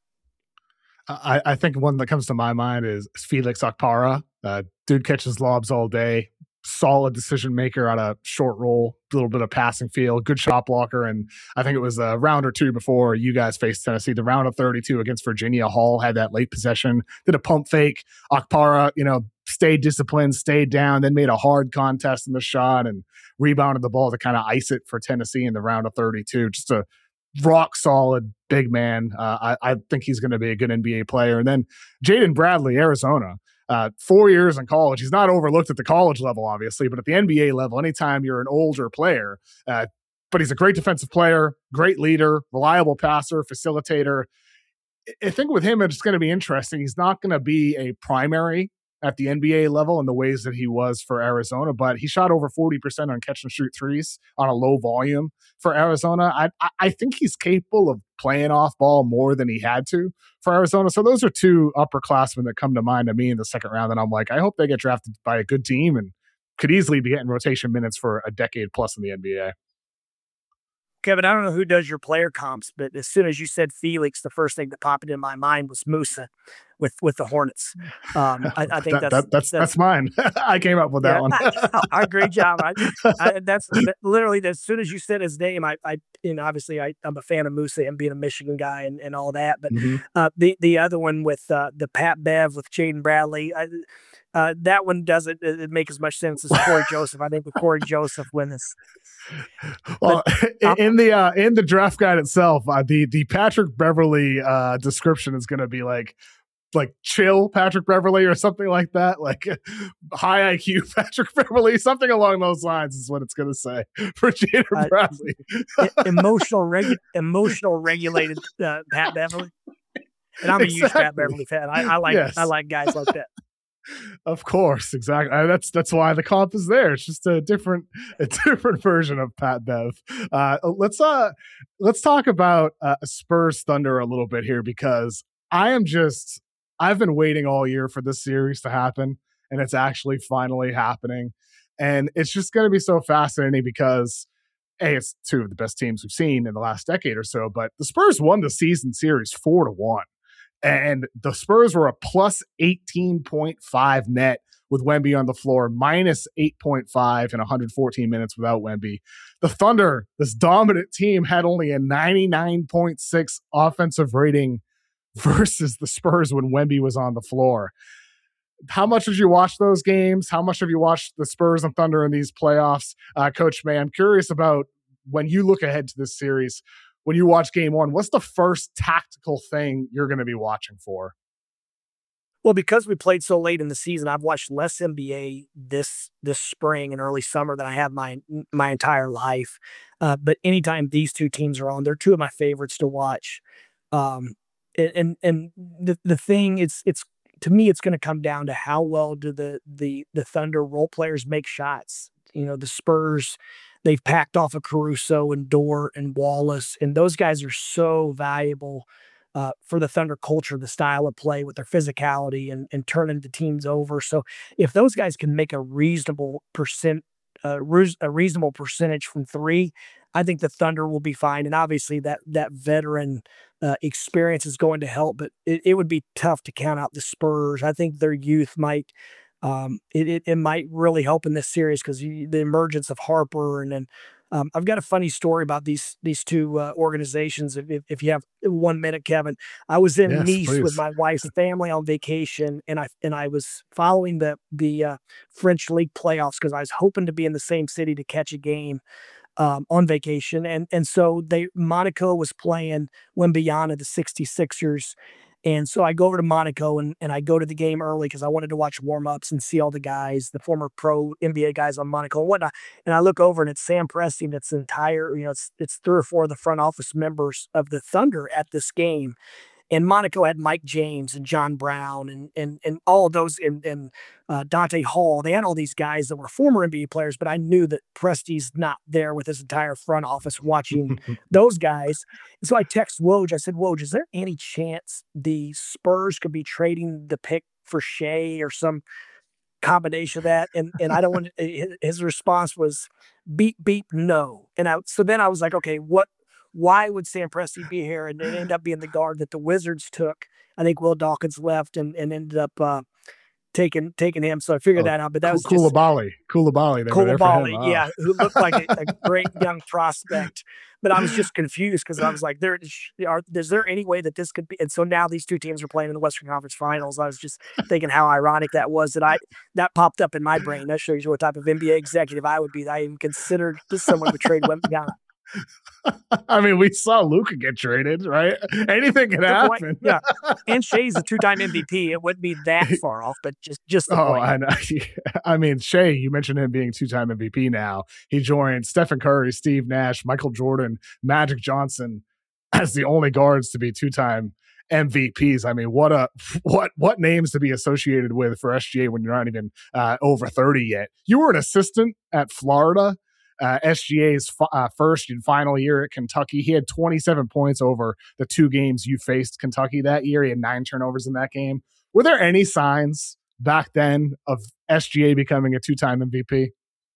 Speaker 1: I, I think one that comes to my mind is Felix Okpara. Uh, dude catches lobs all day. Solid decision maker on a short roll, a little bit of passing feel, good shot blocker. And I think it was a round or two before you guys faced Tennessee, the round of thirty-two against Virginia. Hall had that late possession, did a pump fake. Okpara, you know, stayed disciplined, stayed down, then made a hard contest in the shot and rebounded the ball to kind of ice it for Tennessee in the round of thirty-two. Just a rock solid big man. Uh, I, I think he's going to be a good N B A player. And then Jaden Bradley, Arizona. Uh, four years in college. He's not overlooked at the college level, obviously, but at the N B A level, anytime you're an older player, uh, but he's a great defensive player, great leader, reliable passer, facilitator. I think with him, it's going to be interesting. He's not going to be a primary at the N B A level in the ways that he was for Arizona, but he shot over forty percent on catch and shoot threes on a low volume for Arizona. I, I think he's capable of playing off ball more than he had to for Arizona. So those are two upperclassmen that come to mind to me in the second round. And I'm like, I hope they get drafted by a good team and could easily be getting rotation minutes for a decade plus in the N B A.
Speaker 3: Kevin, I don't know who does your player comps, but as soon as you said Felix, the first thing that popped into my mind was Musa with with the Hornets. Um, I, I think
Speaker 1: that,
Speaker 3: that's,
Speaker 1: that, that's, that's that's mine. I came up with that
Speaker 3: yeah,
Speaker 1: one.
Speaker 3: a great job. I, I, that's literally as soon as you said his name. I, I you know, obviously I, I'm a fan of Musa and being a Michigan guy and, and all that. But mm-hmm. uh, the the other one with uh, the Pat Bev with Jaden Bradley. I, Uh, that one doesn't it make as much sense as Corey Joseph. I think with Corey Joseph win this.
Speaker 1: Well, but, in the uh, in the draft guide itself, uh, the the Patrick Beverley uh, description is going to be like like chill Patrick Beverley or something like that, like high I Q Patrick Beverley, something along those lines is what it's going to say for Jaden uh, Bradley.
Speaker 3: emotional regu- emotional regulated uh, Pat Beverley, and I'm a exactly. huge Pat Beverley fan. I, I like yes. I like guys like that.
Speaker 1: Of course, exactly. Uh, that's that's why the comp is there. It's just a different a different version of Pat Bev. Uh, let's uh let's talk about uh, Spurs Thunder a little bit here because I am just I've been waiting all year for this series to happen, and it's actually finally happening, and it's just going to be so fascinating because A, it's two of the best teams we've seen in the last decade or so, but the Spurs won the season series four to one. And the Spurs were a plus eighteen point five net with Wemby on the floor, minus eight point five in one hundred fourteen minutes without Wemby. The Thunder, this dominant team, had only a ninety-nine point six offensive rating versus the Spurs when Wemby was on the floor. How much did you watch those games? How much have you watched the Spurs and Thunder in these playoffs? Uh, Coach May, I'm curious about when you look ahead to this series, when you watch game one, what's the first tactical thing you're going to be watching for?
Speaker 3: Well, because we played so late in the season, I've watched less N B A this this spring and early summer than I have my my entire life. Uh, but anytime these two teams are on, they're two of my favorites to watch. Um, and and the the thing it's it's to me, it's going to come down to how well do the the the Thunder role players make shots. You know, the Spurs. They've packed off of Caruso and Dort and Wallace, and those guys are so valuable uh, for the Thunder culture, the style of play with their physicality and, and turning the teams over. So if those guys can make a reasonable percent, uh, re- a reasonable percentage from three, I think the Thunder will be fine. And obviously that that veteran uh, experience is going to help, but it, it would be tough to count out the Spurs. I think their youth might um, it, it it might really help in this series because the emergence of Harper and then um, I've got a funny story about these these two uh, organizations. If, if if you have one minute, Kevin, I was in
Speaker 1: Yes,
Speaker 3: Nice with
Speaker 1: please.
Speaker 3: my wife's family on vacation, and I and I was following the the uh, French League playoffs because I was hoping to be in the same city to catch a game um, on vacation. And and so they Monaco was playing Wembyana, the 66ers. And so I go over to Monaco and, and I go to the game early because I wanted to watch warm-ups and see all the guys, the former pro N B A guys on Monaco and whatnot. And I look over and it's Sam Presti and it's entire, you know, it's it's three or four of the front office members of the Thunder at this game. And Monaco had Mike James and John Brown and and and all of those and and uh, Dante Hall. They had all these guys that were former N B A players, but I knew that Presti's not there with his entire front office watching those guys. And so I text Woj. I said, Woj, is there any chance the Spurs could be trading the pick for Shea or some combination of that? And and I don't want his, his response was beep beep no. And I so then I was like, okay, what? Why would Sam Presti be here? And it ended up being the guard that the Wizards took. I think Will Dawkins left and, and ended up uh, taking taking him. So I figured
Speaker 1: Oh,
Speaker 3: that out. But that was just
Speaker 1: Koulibaly. Koulibaly. They were there for him.
Speaker 3: Koulibaly,
Speaker 1: Oh.
Speaker 3: yeah, who looked like a, a great young prospect. But I was just confused because I was like, there are, is there any way that this could be? And so now these two teams are playing in the Western Conference Finals. I was just thinking how ironic that was that I that popped up in my brain. That shows you what type of N B A executive I would be. That I even considered this someone would trade Wembanyama.
Speaker 1: I mean, we saw Luka get traded, right? Anything can
Speaker 3: Good point.
Speaker 1: happen.
Speaker 3: Yeah, and Shea's a two-time M V P. It wouldn't be that far off, but just just the
Speaker 1: Oh,
Speaker 3: point.
Speaker 1: I know. I mean, Shea, you mentioned him being two-time M V P now. He joined Stephen Curry, Steve Nash, Michael Jordan, Magic Johnson as the only guards to be two-time M V Ps. I mean, what a what what names to be associated with for S G A when you're not even uh, over thirty yet. You were an assistant at Florida. Uh, S G A's f- uh, first and final year at Kentucky. He had twenty-seven points over the two games you faced Kentucky that year. He had nine turnovers in that game. Were there any signs back then of S G A becoming a two-time M V P?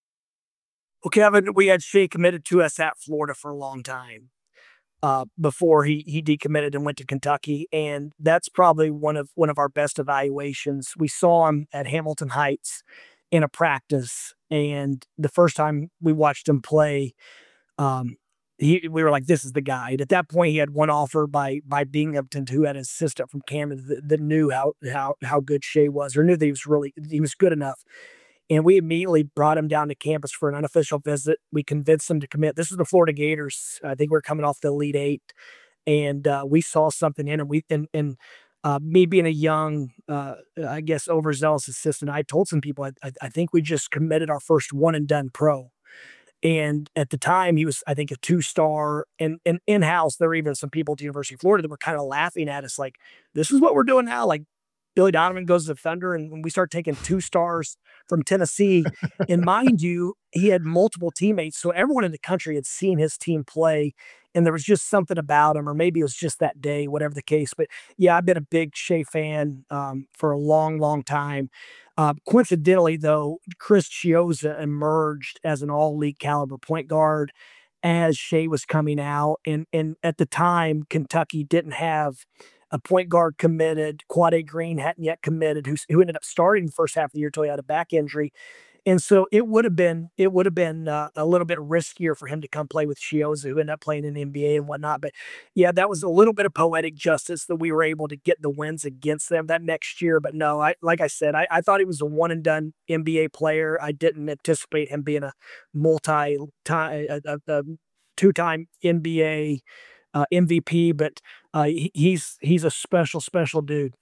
Speaker 3: Well, Kevin, we had Shea committed to us at Florida for a long time uh, before he he decommitted and went to Kentucky, and that's probably one of one of our best evaluations. We saw him at Hamilton Heights in a practice, and the first time we watched him play, um, he we were like, "This is the guy." And at that point, he had one offer by by Binghamton, who had an assistant from Canada that, that knew how how how good Shea was, or knew that he was really he was good enough. And we immediately brought him down to campus for an unofficial visit. We convinced him to commit. This is the Florida Gators. I think we're coming off the Elite Eight, and uh, we saw something in him. We and and uh, me being a young, uh, I guess, overzealous assistant, I told some people I, I, I think we just committed our first one and done pro. And at the time, he was, I think, a two star. And, and in house, there were even some people at the University of Florida that were kind of laughing at us, like, "This is what we're doing now." Like, Billy Donovan goes to the Thunder, and when we start taking two stars from Tennessee, and mind you, he had multiple teammates, so everyone in the country had seen his team play, and there was just something about him, or maybe it was just that day, whatever the case. But yeah, I've been a big Shea fan um, for a long, long time. Uh, coincidentally, though, Chris Chiozza emerged as an all-league caliber point guard as Shea was coming out, and and at the time, Kentucky didn't have a point guard committed. Quade Green hadn't yet committed, who, who ended up starting the first half of the year until he had a back injury. And so it would have been it would have been uh, a little bit riskier for him to come play with Chiozza, who ended up playing in the N B A and whatnot. But yeah, that was a little bit of poetic justice that we were able to get the wins against them that next year. But no, I like I said, I, I thought he was a one and done N B A player. I didn't anticipate him being a multi time a, a, a two time N B A uh, M V P. But uh, he, he's he's a special special dude.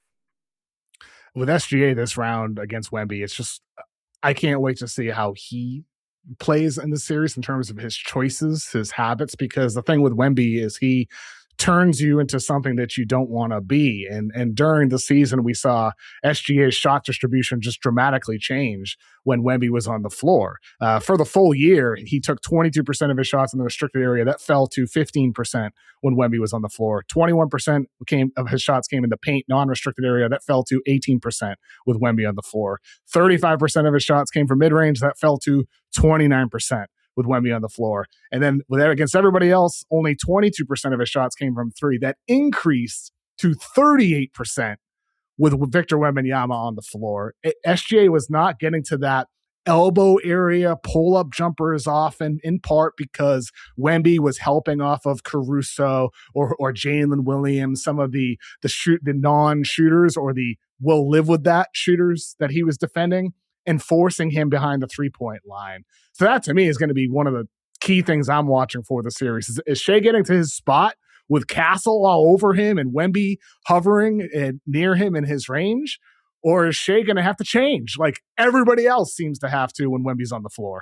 Speaker 1: With S G A this round against Wemby, it's just I can't wait to see how he plays in the series in terms of his choices, his habits, because the thing with Wemby is he turns you into something that you don't want to be. And and during the season, we saw S G A's shot distribution just dramatically change when Wemby was on the floor. Uh, for the full year, he took twenty-two percent of his shots in the restricted area. That fell to fifteen percent when Wemby was on the floor. twenty-one percent came of his shots came in the paint, non-restricted area. That fell to eighteen percent with Wemby on the floor. thirty-five percent of his shots came from mid-range. That fell to twenty-nine percent with Wemby on the floor. And then with against everybody else, only twenty-two percent of his shots came from three. That increased to thirty-eight percent with Victor Wembanyama on the floor. S G A was not getting to that elbow area pull-up jumpers often, in part because Wemby was helping off of Caruso or or Jalen Williams, some of the the shoot the non-shooters or the will live with that shooters that he was defending, and forcing him behind the three-point line. So that to me is going to be one of the key things I'm watching for the series. Is, is Shai getting to his spot with Castle all over him and Wemby hovering and near him in his range? Or is Shai going to have to change like everybody else seems to have to when Wemby's on the floor?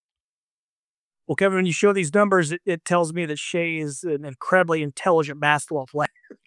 Speaker 3: Well, Kevin, when you show these numbers, it, it tells me that Shai is an incredibly intelligent basketball player.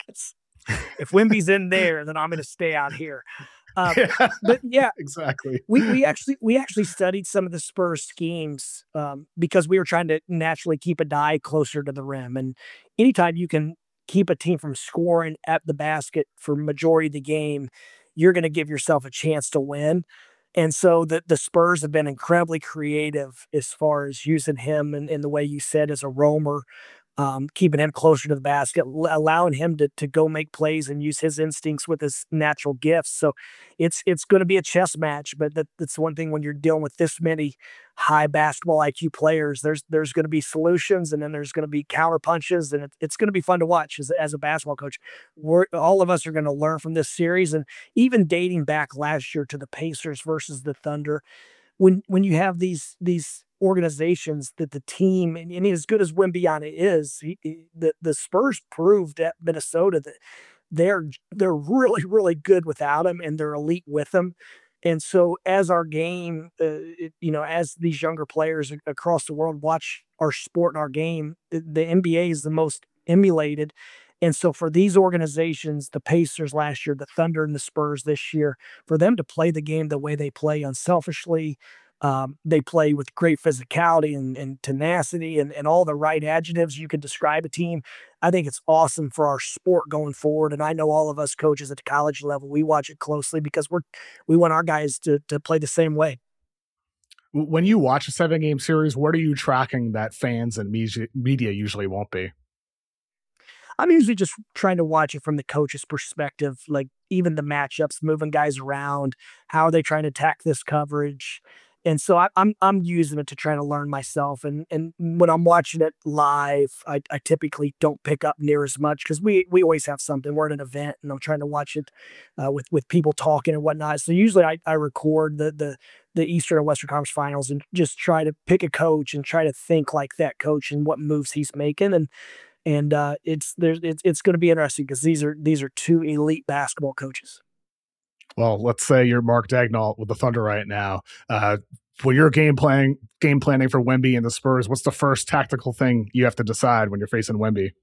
Speaker 3: If Wemby's in there, then I'm going to stay out here. Um,
Speaker 1: yeah,
Speaker 3: but yeah,
Speaker 1: exactly.
Speaker 3: We we actually we actually studied some of the Spurs schemes um, because we were trying to naturally keep a die closer to the rim, and anytime you can keep a team from scoring at the basket for majority of the game, you're going to give yourself a chance to win. And so the, the Spurs have been incredibly creative as far as using him in, in the way you said as a roamer, um, keeping him closer to the basket, l- allowing him to to go make plays and use his instincts with his natural gifts. So it's it's going to be a chess match, but that, that's one thing when you're dealing with this many high basketball I Q players, there's there's going to be solutions, and then there's going to be counter punches, and it, it's going to be fun to watch as, as a basketball coach. We're, all of us are going to learn from this series, and even dating back last year to the Pacers versus the Thunder, when when you have these these organizations that the team, and, and as good as Wembanyama is, he, he, the the Spurs proved at Minnesota that they're they're really really good without him, and they're elite with him. And so, as our game, uh, it, you know, as these younger players across the world watch our sport and our game, the, the N B A is the most emulated. And so, for these organizations, the Pacers last year, the Thunder, and the Spurs this year, for them to play the game the way they play unselfishly, um, they play with great physicality and, and tenacity and, and all the right adjectives you could describe a team. I think it's awesome for our sport going forward. And I know all of us coaches at the college level, we watch it closely because we're we want our guys to to play the same way.
Speaker 1: When you watch a seven game series, what are you tracking that fans and media, media usually won't be?
Speaker 3: I'm usually just trying to watch it from the coach's perspective, like even the matchups, moving guys around, how are they trying to attack this coverage? And so I, I'm I'm using it to try to learn myself. And and when I'm watching it live, I, I typically don't pick up near as much because we we always have something. We're at an event, and I'm trying to watch it uh, with with people talking and whatnot. So usually I, I record the the the Eastern and Western Conference Finals and just try to pick a coach and try to think like that coach and what moves he's making. And and uh, it's there's it's it's going to be interesting because these are these are two elite basketball coaches.
Speaker 1: Well, let's say you're Mark Daigneault with the Thunder right now. Uh, when you're game playing, game planning for Wemby and the Spurs, what's the first tactical thing you have to decide when you're facing Wemby?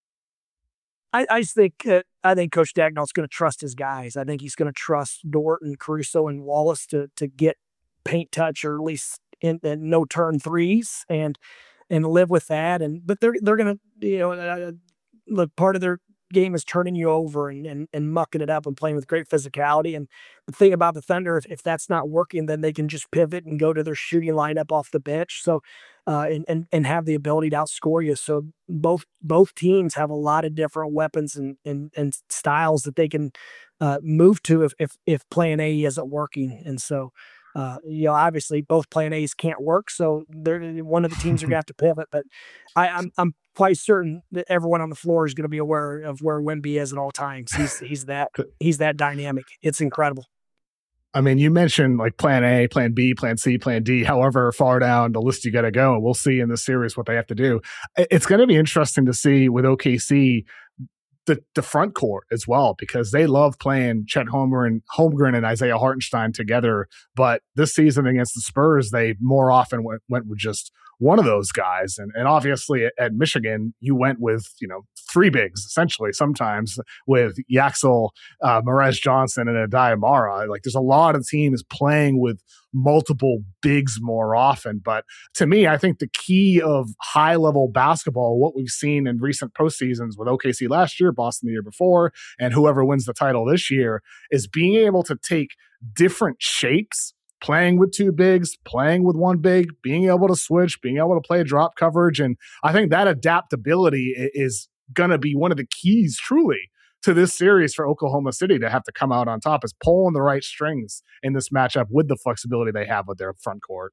Speaker 3: I, I just think uh, I think Coach Daigneault's going to trust his guys. I think he's going to trust Dort and Caruso and Wallace to to get paint touch or at least in, in no turn threes and and live with that. And but they're they're going to you know uh, look, part of their game is turning you over and, and and mucking it up and playing with great physicality. And the thing about the Thunder, if, if that's not working, then they can just pivot and go to their shooting lineup off the bench. So uh, and, and and have the ability to outscore you. So both both teams have a lot of different weapons and and, and styles that they can uh, move to if if if plan A isn't working. And so uh, you know, obviously both plan A's can't work, so they're one of the teams are gonna have to pivot. But I, I'm I'm quite certain that everyone on the floor is going to be aware of where Wemby is at all times. He's he's that he's that dynamic. It's incredible.
Speaker 1: I mean, you mentioned like plan A, plan B, plan C, plan D, however far down the list you got to go. And we'll see in this series what they have to do. It's going to be interesting to see with O K C the, the front court as well, because they love playing Chet Holmgren, Holmgren and Isaiah Hartenstein together. But this season against the Spurs, they more often went, went with just one of those guys. And, and obviously at, at Michigan, you went with, you know, three bigs, essentially, sometimes with Yaxel, uh, Marez Johnson, and Adai Mara. Like, there's a lot of teams playing with multiple bigs more often. But to me, I think the key of high-level basketball, what we've seen in recent postseasons with O K C last year, Boston the year before, and whoever wins the title this year, is being able to take different shapes playing with two bigs, playing with one big, being able to switch, being able to play drop coverage. And I think that adaptability is going to be one of the keys truly to this series for Oklahoma City to have to come out on top, is pulling the right strings in this matchup with the flexibility they have with their front court.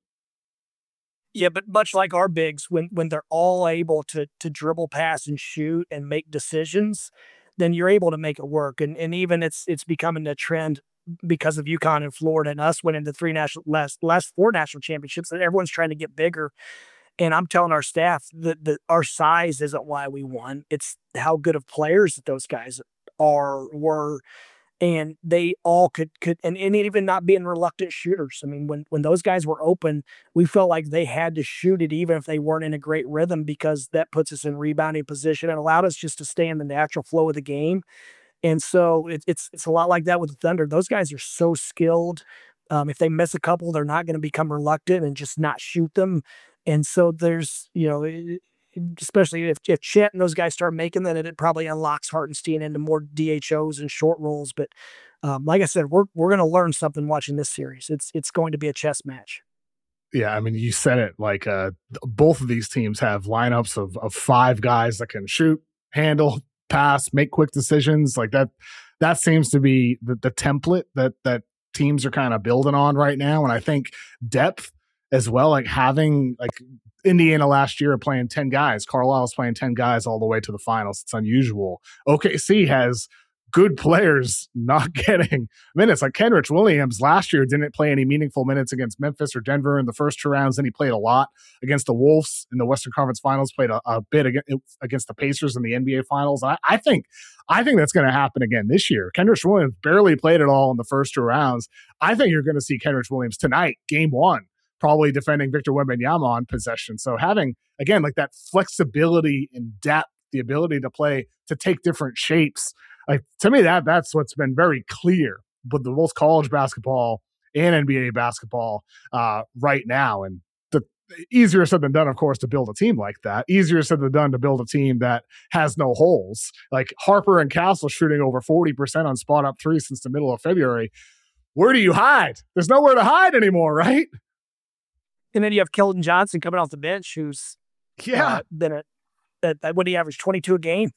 Speaker 3: Yeah, but much like our bigs, when when they're all able to to dribble, pass, and shoot and make decisions, then you're able to make it work. And and even it's it's becoming a trend because of UConn and Florida and us winning the three national last last four national championships, that everyone's trying to get bigger. And I'm telling our staff that, that our size isn't why we won. It's how good of players that those guys are were. And they all could could and, and even not being reluctant shooters. I mean, when when those guys were open, we felt like they had to shoot it even if they weren't in a great rhythm, because that puts us in rebounding position and allowed us just to stay in the natural flow of the game. And so it, it's it's a lot like that with the Thunder. Those guys are so skilled. Um, if they miss a couple, they're not going to become reluctant and just not shoot them. And so there's, you know, it, especially if, if Chet and those guys start making that, it probably unlocks Hartenstein into more D H Os and short rolls. But um, like I said, we're we're going to learn something watching this series. It's it's going to be a chess match.
Speaker 1: Yeah, I mean, you said it. Like uh, both of these teams have lineups of of five guys that can shoot, handle, pass, make quick decisions. Like that. That seems to be the, the template that that teams are kind of building on right now. And I think depth as well, like having like Indiana last year playing ten guys, Carlisle's playing ten guys all the way to the finals. It's unusual. O K C has good players not getting minutes. Like Kenrich Williams last year didn't play any meaningful minutes against Memphis or Denver in the first two rounds. Then he played a lot against the Wolves in the Western Conference Finals, played a, a bit against the Pacers in the N B A Finals. I, I think I think that's going to happen again this year. Kenrich Williams barely played at all in the first two rounds. I think you're going to see Kenrich Williams tonight, game one, probably defending Victor Wembanyama on possession. So having, again, like that flexibility and depth, the ability to play, to take different shapes, like to me, that that's what's been very clear with the both college basketball and N B A basketball uh, right now. And the easier said than done, of course, to build a team like that. Easier said than done to build a team that has no holes. Like Harper and Castle shooting over forty percent on spot up three since the middle of February. Where do you hide? There's nowhere to hide anymore, right?
Speaker 3: And then you have Keldon Johnson coming off the bench, who's
Speaker 1: yeah
Speaker 3: uh, been a, at, at what do you average, twenty-two a game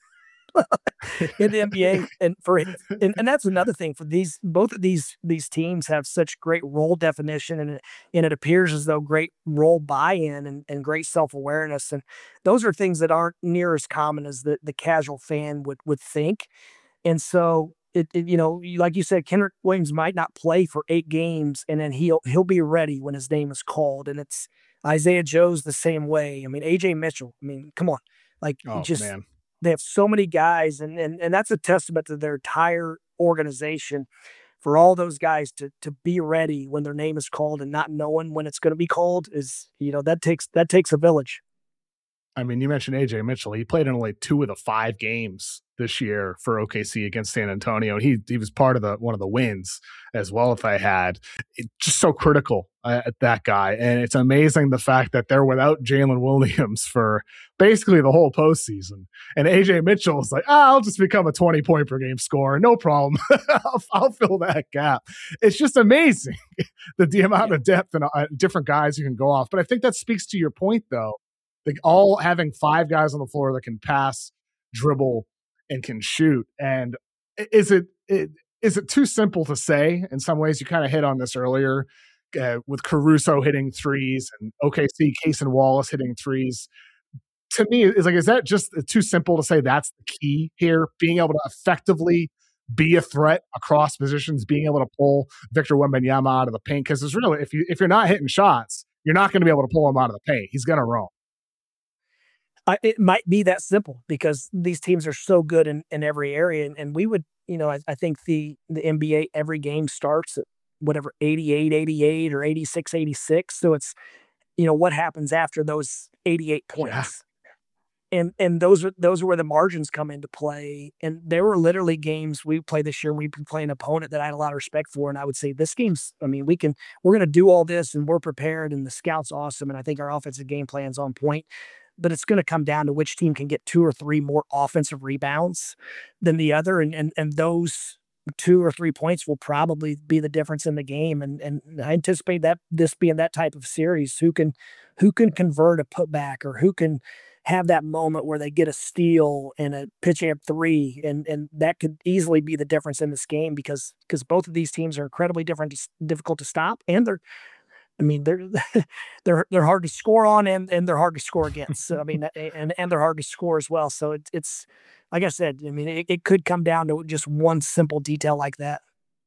Speaker 3: in the N B A, and for and, and that's another thing for these both of these these teams have such great role definition, and it, and it appears as though great role buy-in and, and great self-awareness, and those are things that aren't near as common as the the casual fan would would think. And so It, it, you know, like you said, Kenrich Williams might not play for eight games, and then he'll he'll be ready when his name is called. And it's Isaiah Joe's the same way. I mean, A J Mitchell. I mean, come on, like
Speaker 1: oh,
Speaker 3: just
Speaker 1: man.
Speaker 3: They have so many guys, and and and that's a testament to their entire organization for all those guys to to be ready when their name is called and not knowing when it's going to be called is, you know, that takes that takes a village.
Speaker 1: I mean, you mentioned A J Mitchell. He played in only two of the five games this year for O K C against San Antonio. He he was part of the one of the wins as well. If I had it, just so critical uh, at that guy, and it's amazing the fact that they're without Jalen Williams for basically the whole postseason. And A J Mitchell is like, ah, I'll just become a twenty point per game scorer, no problem. I'll, I'll fill that gap. It's just amazing the the amount of depth and uh, different guys you can go off. But I think that speaks to your point, though. Like all having five guys on the floor that can pass, dribble, and can shoot. And is it, it is it too simple to say? In some ways, you kind of hit on this earlier uh, with Caruso hitting threes and O K C, Case and Wallace hitting threes. To me, it's like, is that just too simple to say that's the key here? Being able to effectively be a threat across positions, being able to pull Victor Wembanyama out of the paint. Because it's really, if you if you're not hitting shots, you're not going to be able to pull him out of the paint. He's going to roam.
Speaker 3: I, it might be that simple because these teams are so good in, in every area. And, and we would, you know, I, I think the, the N B A, every game starts at whatever, eighty-eight, eighty-eight or eighty-six, eighty-six. So it's, you know, what happens after those eighty-eight points. Yeah. And and those are those are where the margins come into play. And there were literally games we played this year, and we'd be playing an opponent that I had a lot of respect for. And I would say, this game's, I mean, we can, we're going to do all this and we're prepared and the scout's awesome. And I think our offensive game plan's on point. But it's going to come down to which team can get two or three more offensive rebounds than the other. And and and those two or three points will probably be the difference in the game. And and I anticipate that this being that type of series, who can who can convert a putback, or who can have that moment where they get a steal and a pitching up three, and and that could easily be the difference in this game, because because both of these teams are incredibly different, difficult to stop, and they're I mean, they're they're they're hard to score on, and and they're hard to score against. So, I mean, and and they're hard to score as well. So it's it's like I said. I mean, it, it could come down to just one simple detail like that.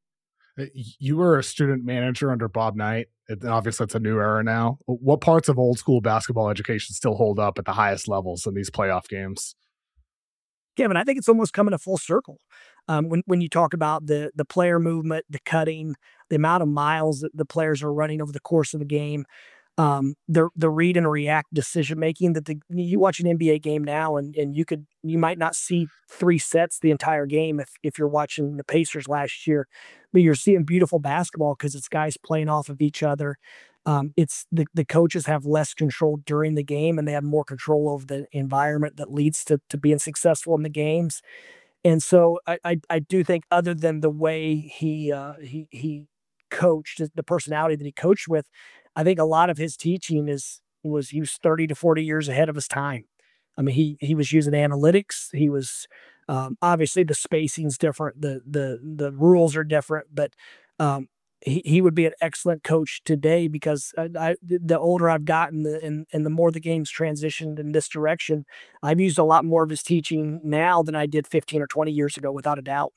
Speaker 1: You were a student manager under Bob Knight. And obviously, it's a new era now. What parts of old school basketball education still hold up at the highest levels in these playoff games?
Speaker 3: Kevin, I think it's almost coming to full circle. Um, when when you talk about the the player movement, the cutting, the amount of miles that the players are running over the course of the game, um, the the read and react decision making. That the you watch an N B A game now, and and you could you might not see three sets the entire game if if you're watching the Pacers last year, but you're seeing beautiful basketball because it's guys playing off of each other. Um, it's the, the coaches have less control during the game, and they have more control over the environment that leads to, to being successful in the games. And so I, I, I do think, other than the way he, uh, he, he coached, the personality that he coached with, I think a lot of his teaching is, was he was thirty to forty years ahead of his time. I mean, he, he was using analytics. He was, um, obviously the spacing's different. The, the, the rules are different, but, um, He, he would be an excellent coach today, because I, I, the older I've gotten, the, and, and the more the game's transitioned in this direction, I've used a lot more of his teaching now than I did fifteen or twenty years ago, without a doubt.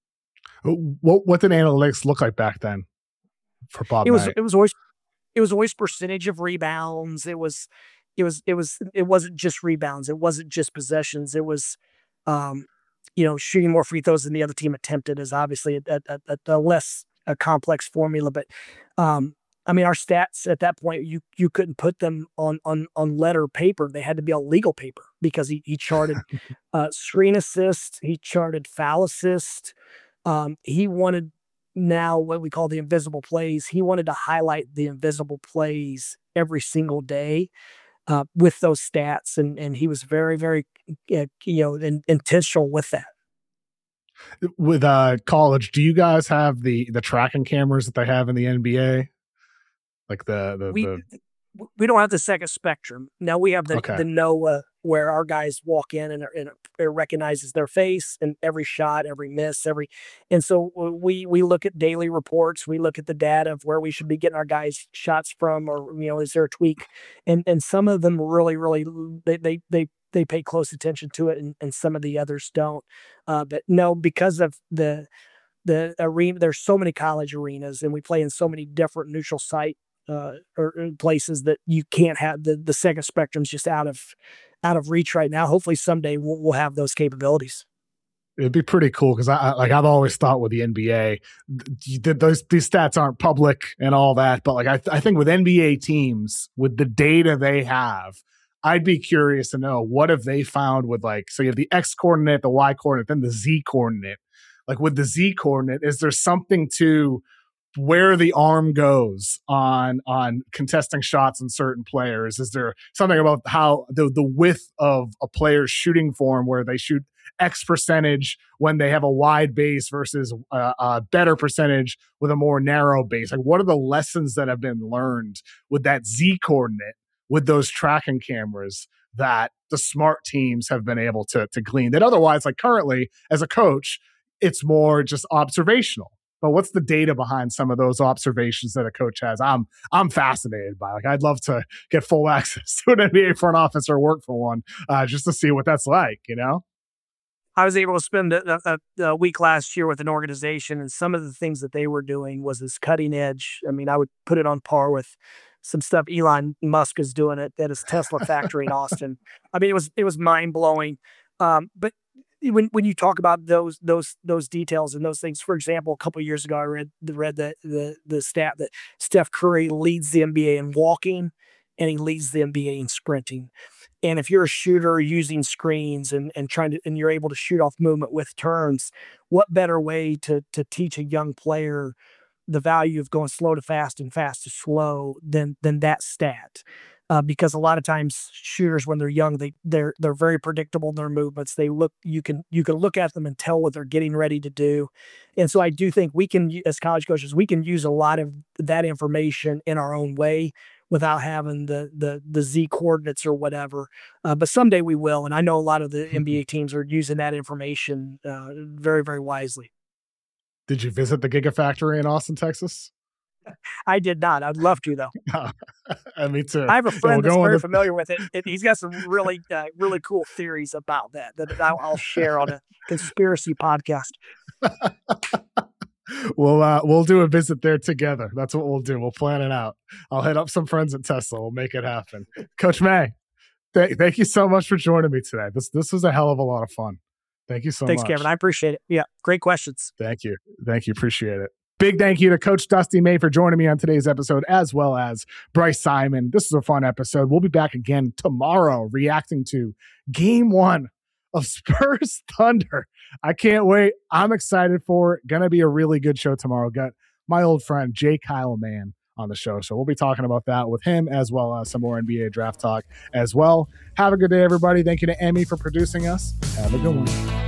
Speaker 1: What what did analytics look like back then for Bob
Speaker 3: It was
Speaker 1: Knight?
Speaker 3: it was always it was always percentage of rebounds. It was it was it was it wasn't just rebounds. It wasn't just possessions. It was, um, you know, shooting more free throws than the other team attempted is obviously a, a, a, a less a complex formula, but um, I mean, our stats at that point, you you couldn't put them on on on letter paper. They had to be on legal paper, because he he charted uh, screen assist, he charted foul assist. Um, he wanted, now what we call the invisible plays. He wanted to highlight the invisible plays every single day uh, with those stats, and and he was very very uh, you know in, intentional with that.
Speaker 1: With uh college, do you guys have the the tracking cameras that they have in the N B A? Like the the,
Speaker 3: we
Speaker 1: the...
Speaker 3: we don't have the second spectrum. Now we have the
Speaker 1: Okay.
Speaker 3: the NOAA, where our guys walk in, and, and it recognizes their face and every shot, every miss, every, and so we we look at daily reports. We look at the data of where we should be getting our guys shots from, or you know, is there a tweak? And and some of them really really they they they they pay close attention to it, and, and some of the others don't. Uh, but no, because of the the arena, there's so many college arenas, and we play in so many different neutral site uh, or, or places, that you can't have the the second spectrum's just out of out of reach right now. Hopefully, someday we'll, we'll have those capabilities.
Speaker 1: It'd be pretty cool, because I, I like I've always thought with the N B A, th- those these stats aren't public and all that, but like I th- I think with N B A teams, with the data they have, I'd be curious to know, what have they found with, like, so you have the X coordinate, the Y coordinate, then the Z coordinate. Like with the Z coordinate, is there something to where the arm goes on on contesting shots in certain players? Is there something about how the the width of a player's shooting form, where they shoot X percentage when they have a wide base versus a, a better percentage with a more narrow base? Like, what are the lessons that have been learned with that Z coordinate, with those tracking cameras, that the smart teams have been able to to glean, that otherwise, like currently as a coach, it's more just observational? But what's the data behind some of those observations that a coach has? I'm I'm fascinated by. Like, I'd love to get full access to an N B A front office, or work for one, uh, just to see what that's like, you know?
Speaker 3: I was able to spend a, a, a week last year with an organization, and some of the things that they were doing was this cutting edge. I mean, I would put it on par with some stuff Elon Musk is doing at, at his Tesla factory in Austin. I mean, it was it was mind blowing. Um, but when when you talk about those those those details and those things, for example, a couple of years ago, I read read the the the stat that Steph Curry leads the N B A in walking, and he leads the N B A in sprinting. And if you're a shooter using screens and, and trying to, and you're able to shoot off movement with turns, what better way to to teach a young player the value of going slow to fast and fast to slow than than that stat? uh, because a lot of times shooters, when they're young, they they're they're very predictable in their movements. They look you can you can look at them and tell what they're getting ready to do, and so I do think we can, as college coaches, we can use a lot of that information in our own way without having the the the Z coordinates or whatever. Uh, but someday we will, and I know a lot of the N B A teams are using that information uh, very very wisely.
Speaker 1: Did you visit the Gigafactory in Austin, Texas?
Speaker 3: I did not. I'd love to, though.
Speaker 1: uh, me too.
Speaker 3: I have a friend
Speaker 1: we'll
Speaker 3: that's very
Speaker 1: the...
Speaker 3: familiar with it. it. He's got some really, uh, really cool theories about that that I'll, I'll share on a conspiracy podcast.
Speaker 1: we'll uh, we'll do a visit there together. That's what we'll do. We'll plan it out. I'll hit up some friends at Tesla. We'll make it happen. Coach May, th- thank you so much for joining me today. This this was a hell of a lot of fun. Thank you so
Speaker 3: Thanks,
Speaker 1: much.
Speaker 3: Thanks, Kevin. I appreciate it. Yeah, great questions.
Speaker 1: Thank you. Thank you. Appreciate it. Big thank you to Coach Dusty May for joining me on today's episode, as well as Bryce Simon. This is a fun episode. We'll be back again tomorrow reacting to game one of Spurs Thunder. I can't wait. I'm excited for it. Going to be a really good show tomorrow. Got my old friend Jay Kyle Mann on the show. So we'll be talking about that with him, as well as some more N B A draft talk as well. Have a good day, everybody. Thank you to Emmy for producing us. Have a good one.